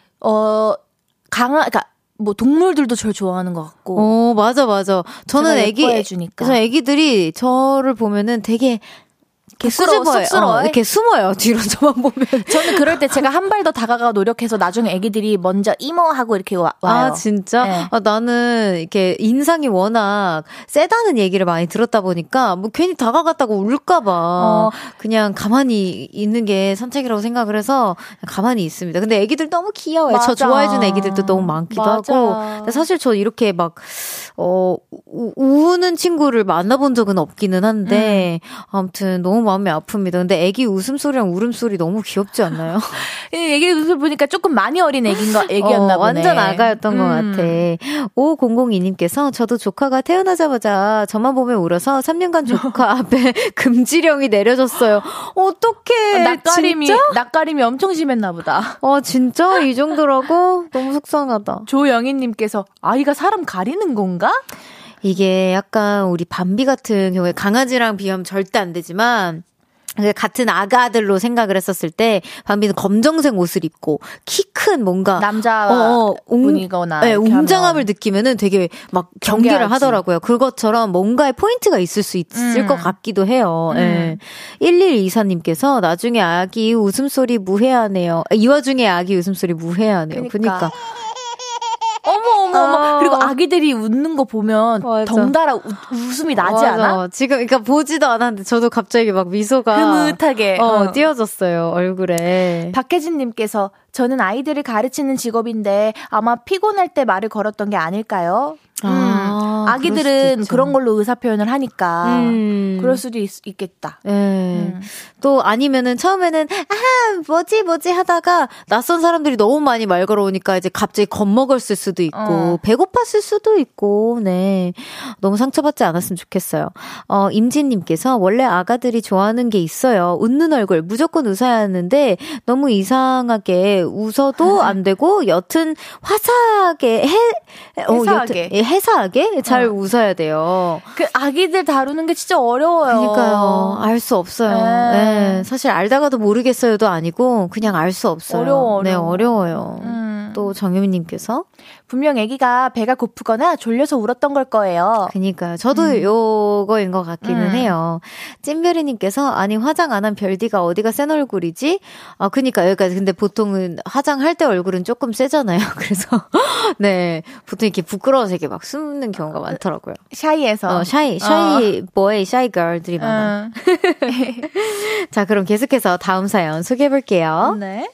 그러니까, 동물들도 절 좋아하는 것 같고. 맞아. 저는 예뻐해주니까. 저 애기들이 저를 보면은 되게, 쑥스러워요. 이렇게 숨어요. 뒤로 저만 보면. 저는 그럴 때 제가 한 발 더 다가가 노력해서 나중에 애기들이 먼저 이모하고 이렇게 와요. 아, 진짜? 네. 나는 이렇게 인상이 워낙 세다는 얘기를 많이 들었다 보니까 괜히 다가갔다고 울까봐 그냥 가만히 있는 게 산책이라고 생각을 해서 가만히 있습니다. 근데 애기들 너무 귀여워요. 맞아. 저 좋아해주는 애기들도 너무 많기도 맞아. 하고. 근데 사실 저 이렇게 우는 친구를 만나본 적은 없기는 한데 아무튼 너무 마음이 아픕니다. 근데 애기 웃음소리랑 울음소리 너무 귀엽지 않나요? 애기 웃음 보니까 조금 많이 어린 애기였나 보네. 완전 아가였던 것 같아. 5002님께서 저도 조카가 태어나자마자 저만 보면 울어서 3년간 조카 앞에 금지령이 내려졌어요. 어떡해. 낯가림이 엄청 심했나 보다. 진짜? 이 정도라고? 너무 속상하다. 조영희님께서 아이가 사람 가리는 건가? 이게 약간 우리 밤비 같은 경우에 강아지랑 비하면 절대 안 되지만 같은 아가들로 생각을 했었을 때 밤비는 검정색 옷을 입고 키 큰 뭔가 분이거나 네, 웅장함을 느끼면은 되게 막 경계를 하더라고요. 그것처럼 뭔가의 포인트가 있을 수 있을 것 같기도 해요. 네. 1124님께서 나중에 아기 웃음소리 무해하네요. 이 와중에 아기 웃음소리 무해하네요. 그러니까. 어머. 그리고 아기들이 웃는 거 보면 맞아. 덩달아 웃음이 나지 않아? 지금 그러니까 보지도 않았는데 저도 갑자기 막 미소가 흐뭇하게 띄어졌어요 얼굴에. 박혜진님께서 저는 아이들을 가르치는 직업인데 아마 피곤할 때 말을 걸었던 게 아닐까요? 아기들은 그런 걸로 의사 표현을 하니까 그럴 수도 있겠다. 또 아니면은 처음에는 뭐지 하다가 낯선 사람들이 너무 많이 말 걸어오니까 이제 갑자기 겁먹었을 수도 있고 배고팠을 수도 있고 네 너무 상처받지 않았으면 좋겠어요. 임진님께서 원래 아가들이 좋아하는 게 있어요. 웃는 얼굴 무조건 웃어야 하는데 너무 이상하게 웃어도 안 되고 여튼 화사하게 해사하게 잘 웃어야 돼요. 그 아기들 다루는 게 진짜 어려워요. 그러니까요. 알 수 없어요. 네. 사실 알다가도 모르겠어요도 아니고 그냥 알 수 없어요. 어려워. 네, 어려워요. 또 정유미님께서 분명 아기가 배가 고프거나 졸려서 울었던 걸 거예요. 그니까요. 저도 요거인 것 같기는 해요. 찐별이님께서 아니 화장 안 한 별디가 어디가 센 얼굴이지? 그니까 여기까지. 근데 보통은 화장할 때 얼굴은 조금 세잖아요. 그래서 네 보통 이렇게 부끄러워서 이렇게 막 숨는 경우가 많더라고요. 샤이에서. 샤이 보이, 샤이 걸들이 많아. 자, 그럼 계속해서 다음 사연 소개해볼게요. 네.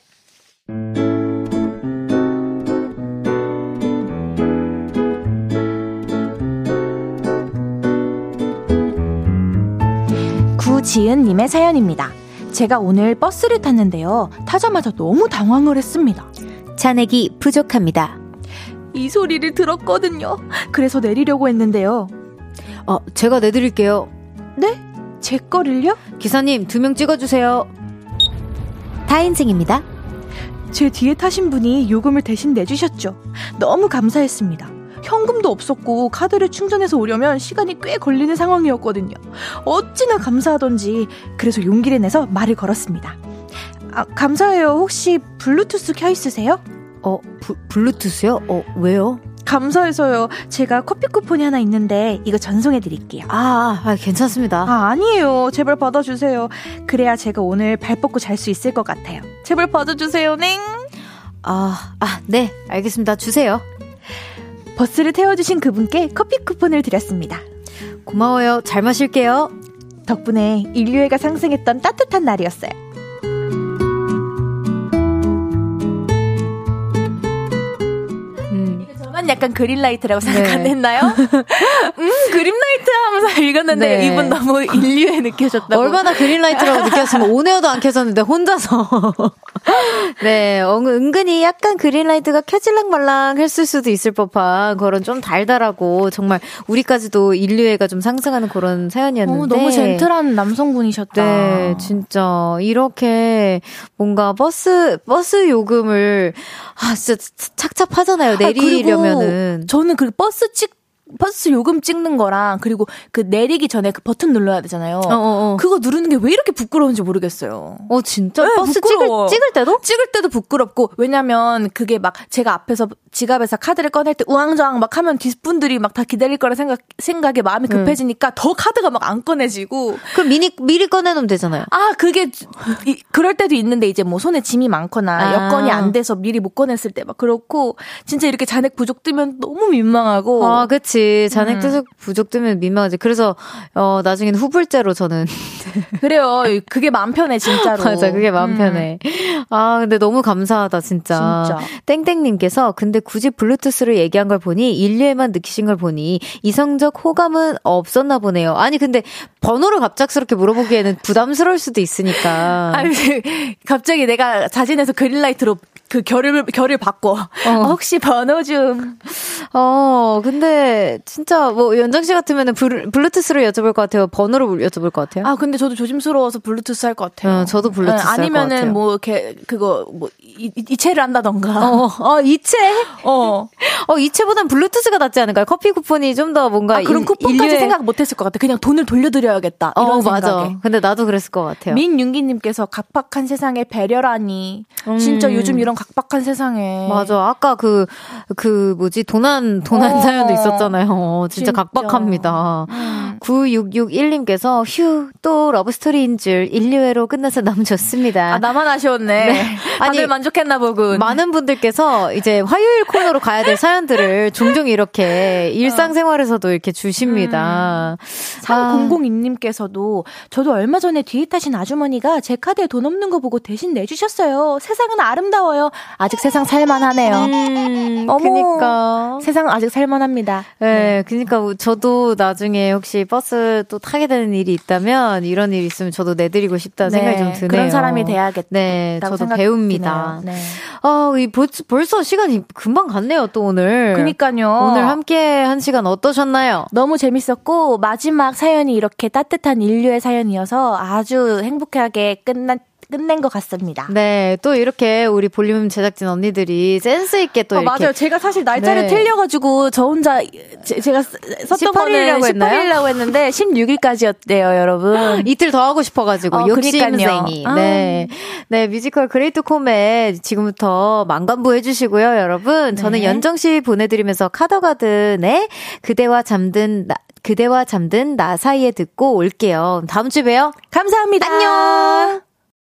구지은님의 사연입니다. 제가 오늘 버스를 탔는데요. 타자마자 너무 당황을 했습니다. 잔액이 부족합니다. 이 소리를 들었거든요. 그래서 내리려고 했는데요. 제가 내드릴게요. 네? 제 거를요? 기사님 2명 찍어주세요. 다인승입니다. 제 뒤에 타신 분이 요금을 대신 내주셨죠. 너무 감사했습니다. 현금도 없었고 카드를 충전해서 오려면 시간이 꽤 걸리는 상황이었거든요. 어찌나 감사하던지 그래서 용기를 내서 말을 걸었습니다. 감사해요. 혹시 블루투스 켜 있으세요? 블루투스요? 왜요? 감사해서요. 제가 커피 쿠폰이 하나 있는데 이거 전송해 드릴게요. 괜찮습니다. 아니에요. 제발 받아주세요. 그래야 제가 오늘 발 뻗고 잘 수 있을 것 같아요. 제발 받아주세요. 넹. 네. 알겠습니다. 주세요. 버스를 태워주신 그분께 커피 쿠폰을 드렸습니다. 고마워요. 잘 마실게요. 덕분에 인류애가 상승했던 따뜻한 날이었어요. 저만 약간 그린라이트라고 생각 안 했나요? 그린라이트 하면서 읽었는데 네. 이분 너무 인류애 느껴졌다고. 얼마나 그린라이트라고 느꼈으면 온에어도 안 켜졌는데 혼자서 네 은근히 약간 그린라이트가 켜질랑 말랑 했을 수도 있을 법한 그런 좀 달달하고 정말 우리까지도 인류애가 좀 상승하는 그런 사연이었는데 너무 젠틀한 남성분이셨다. 네 진짜 이렇게 뭔가 버스 요금을 진짜 착잡하잖아요. 내리려면은 저는 그 버스 요금 찍는 거랑 그리고 그 내리기 전에 그 버튼 눌러야 되잖아요. 그거 누르는 게 왜 이렇게 부끄러운지 모르겠어요. 진짜? 네, 버스 찍을 때도? 찍을 때도 부끄럽고 왜냐면 그게 막 제가 앞에서 지갑에서 카드를 꺼낼 때 우왕좌왕 막 하면 뒷분들이 막 다 기다릴 거라 생각에 마음이 급해지니까 더 카드가 막 안 꺼내지고. 그럼 미리 꺼내놓으면 되잖아요. 그게 그럴 때도 있는데 이제 뭐 손에 짐이 많거나 여건이 안 돼서 미리 못 꺼냈을 때 막 그렇고 진짜 이렇게 잔액 부족 뜨면 너무 민망하고. 그치. 잔액 부족 뜨면 민망하지. 그래서 나중에는 후불제로 저는 그래요. 그게 마음 편해 진짜로. 맞아. 그게 마음 편해. 근데 너무 감사하다 진짜. 땡땡님께서 근데 굳이 블루투스를 얘기한 걸 보니 인류애만 느끼신 걸 보니 이성적 호감은 없었나 보네요. 아니 근데 번호를 갑작스럽게 물어보기에는 부담스러울 수도 있으니까. 갑자기 내가 자진해서 그린라이트로 그 결을 바꿔. 혹시 번호 좀. 근데 진짜 뭐 연정 씨 같으면은 블루투스로 여쭤볼 것 같아요. 번호로 여쭤볼 것 같아요. 근데 저도 조심스러워서 블루투스 할 것 같아요. 저도 블루투스 할 것 같아요. 아니면은 뭐 이렇게 그거 뭐 이체를 한다던가. 이체? 이체보단 블루투스가 낫지 않을까요? 커피 쿠폰이 좀 더 뭔가 그런 쿠폰까지 생각 못했을 것 같아. 그냥 돈을 돌려드려야겠다. 이런 생각에. 맞아. 근데 나도 그랬을 것 같아요. 민윤기님께서 각박한 세상에 배려라니. 진짜 요즘 이런 각박한 세상에. 맞아. 아까 그 도난 사연도 있었잖아요. 진짜 각박합니다. 9661님께서 휴, 또 러브스토리인 줄 1,2회로 끝나서 너무 좋습니다. 아, 나만 아쉬웠네. 네. 다들 만족했나 보군. 많은 분들께서 이제 화요일 코너로 가야 될 사연들을 종종 이렇게 일상생활에서도 이렇게 주십니다. 3002님께서도 저도 얼마 전에 뒤에 타신 아주머니가 제 카드에 돈 없는 거 보고 대신 내주셨어요. 세상은 아름다워요. 아직 세상 살만하네요. 어머, 그니까. 세상 아직 살만합니다. 네, 그니까 저도 나중에 혹시 버스 또 타게 되는 일이 있다면 이런 일이 있으면 저도 내드리고 싶다는 생각이 좀 드네요. 그런 사람이 돼야겠다. 네, 저도 배웁니다. 네. 벌써 시간이 금방 갔네요, 또 오늘. 그니까요. 오늘 함께 한 시간 어떠셨나요? 너무 재밌었고, 마지막 사연이 이렇게 따뜻한 인류의 사연이어서 아주 행복하게 끝낸 것 같습니다. 네, 또 이렇게 우리 볼륨 제작진 언니들이 센스 있게 또 이렇게. 맞아요. 제가 사실 날짜를 틀려가지고 저 혼자 제가 썼던 18일이라고 거는 18일이라고 했는데 16일까지였대요, 여러분. 이틀 더 하고 싶어가지고 욕심쟁이. 네, 뮤지컬 그레이트 코멧 지금부터 만관부 해주시고요, 여러분. 네. 저는 연정 씨 보내드리면서 카더가든의 그대와 잠든 나 사이에 듣고 올게요. 다음 주에 봬요. 감사합니다. 안녕.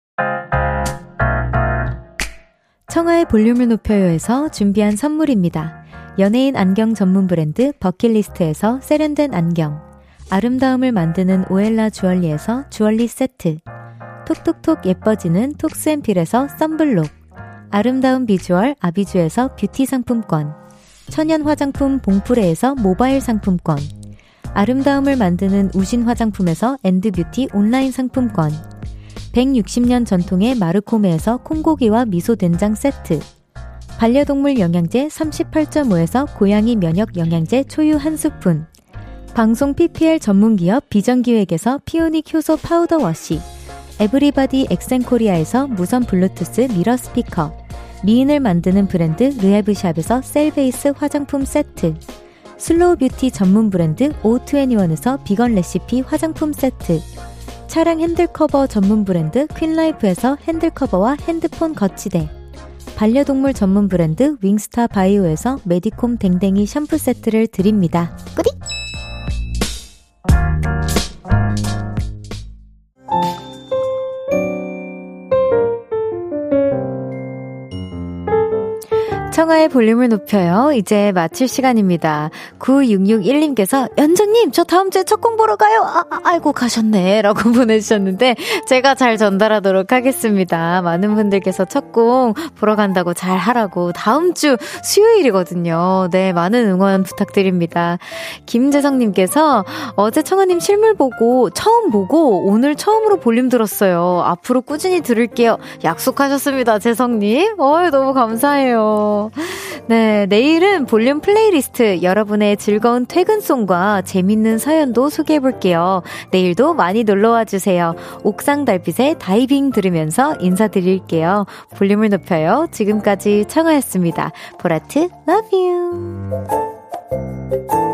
청하의 볼륨을 높여요에서 준비한 선물입니다. 연예인 안경 전문 브랜드 버킷리스트에서 세련된 안경, 아름다움을 만드는 오엘라 주얼리에서 주얼리 세트, 톡톡톡 예뻐지는 톡스앤필에서 썬블록, 아름다운 비주얼 아비주에서 뷰티 상품권, 천연 화장품 봉프레에서 모바일 상품권, 아름다움을 만드는 우신 화장품에서 엔드뷰티 온라인 상품권, 160년 전통의 마르코메에서 콩고기와 미소된장 세트, 반려동물 영양제 38.5에서 고양이 면역 영양제 초유 한 스푼, 방송 PPL 전문기업 비전기획에서 피오닉 효소 파우더 워시, 에브리바디 엑센코리아에서 무선 블루투스 미러 스피커, 미인을 만드는 브랜드 르에브샵에서 셀베이스 화장품 세트, 슬로우 뷰티 전문 브랜드 O21에서 비건 레시피 화장품 세트, 차량 핸들커버 전문 브랜드 퀸라이프에서 핸들커버와 핸드폰 거치대, 반려동물 전문 브랜드 윙스타 바이오에서 메디콤 댕댕이 샴푸 세트를 드립니다. 꾸리! 청하의 볼륨을 높여요. 이제 마칠 시간입니다. 9661님께서 연정님 저 다음 주에 첫 공 보러 가요. 아이고 가셨네 라고 보내주셨는데 제가 잘 전달하도록 하겠습니다. 많은 분들께서 첫 공 보러 간다고 잘 하라고. 다음 주 수요일이거든요. 네, 많은 응원 부탁드립니다. 김재성님께서 어제 청하님 실물 처음 보고 오늘 처음으로 볼륨 들었어요. 앞으로 꾸준히 들을게요. 약속하셨습니다. 재성님. 너무 감사해요. 네, 내일은 볼륨 플레이리스트 여러분의 즐거운 퇴근송과 재밌는 사연도 소개해볼게요. 내일도 많이 놀러와 주세요. 옥상 달빛에 다이빙 들으면서 인사드릴게요. 볼륨을 높여요. 지금까지 청하였습니다. 보라트, love you.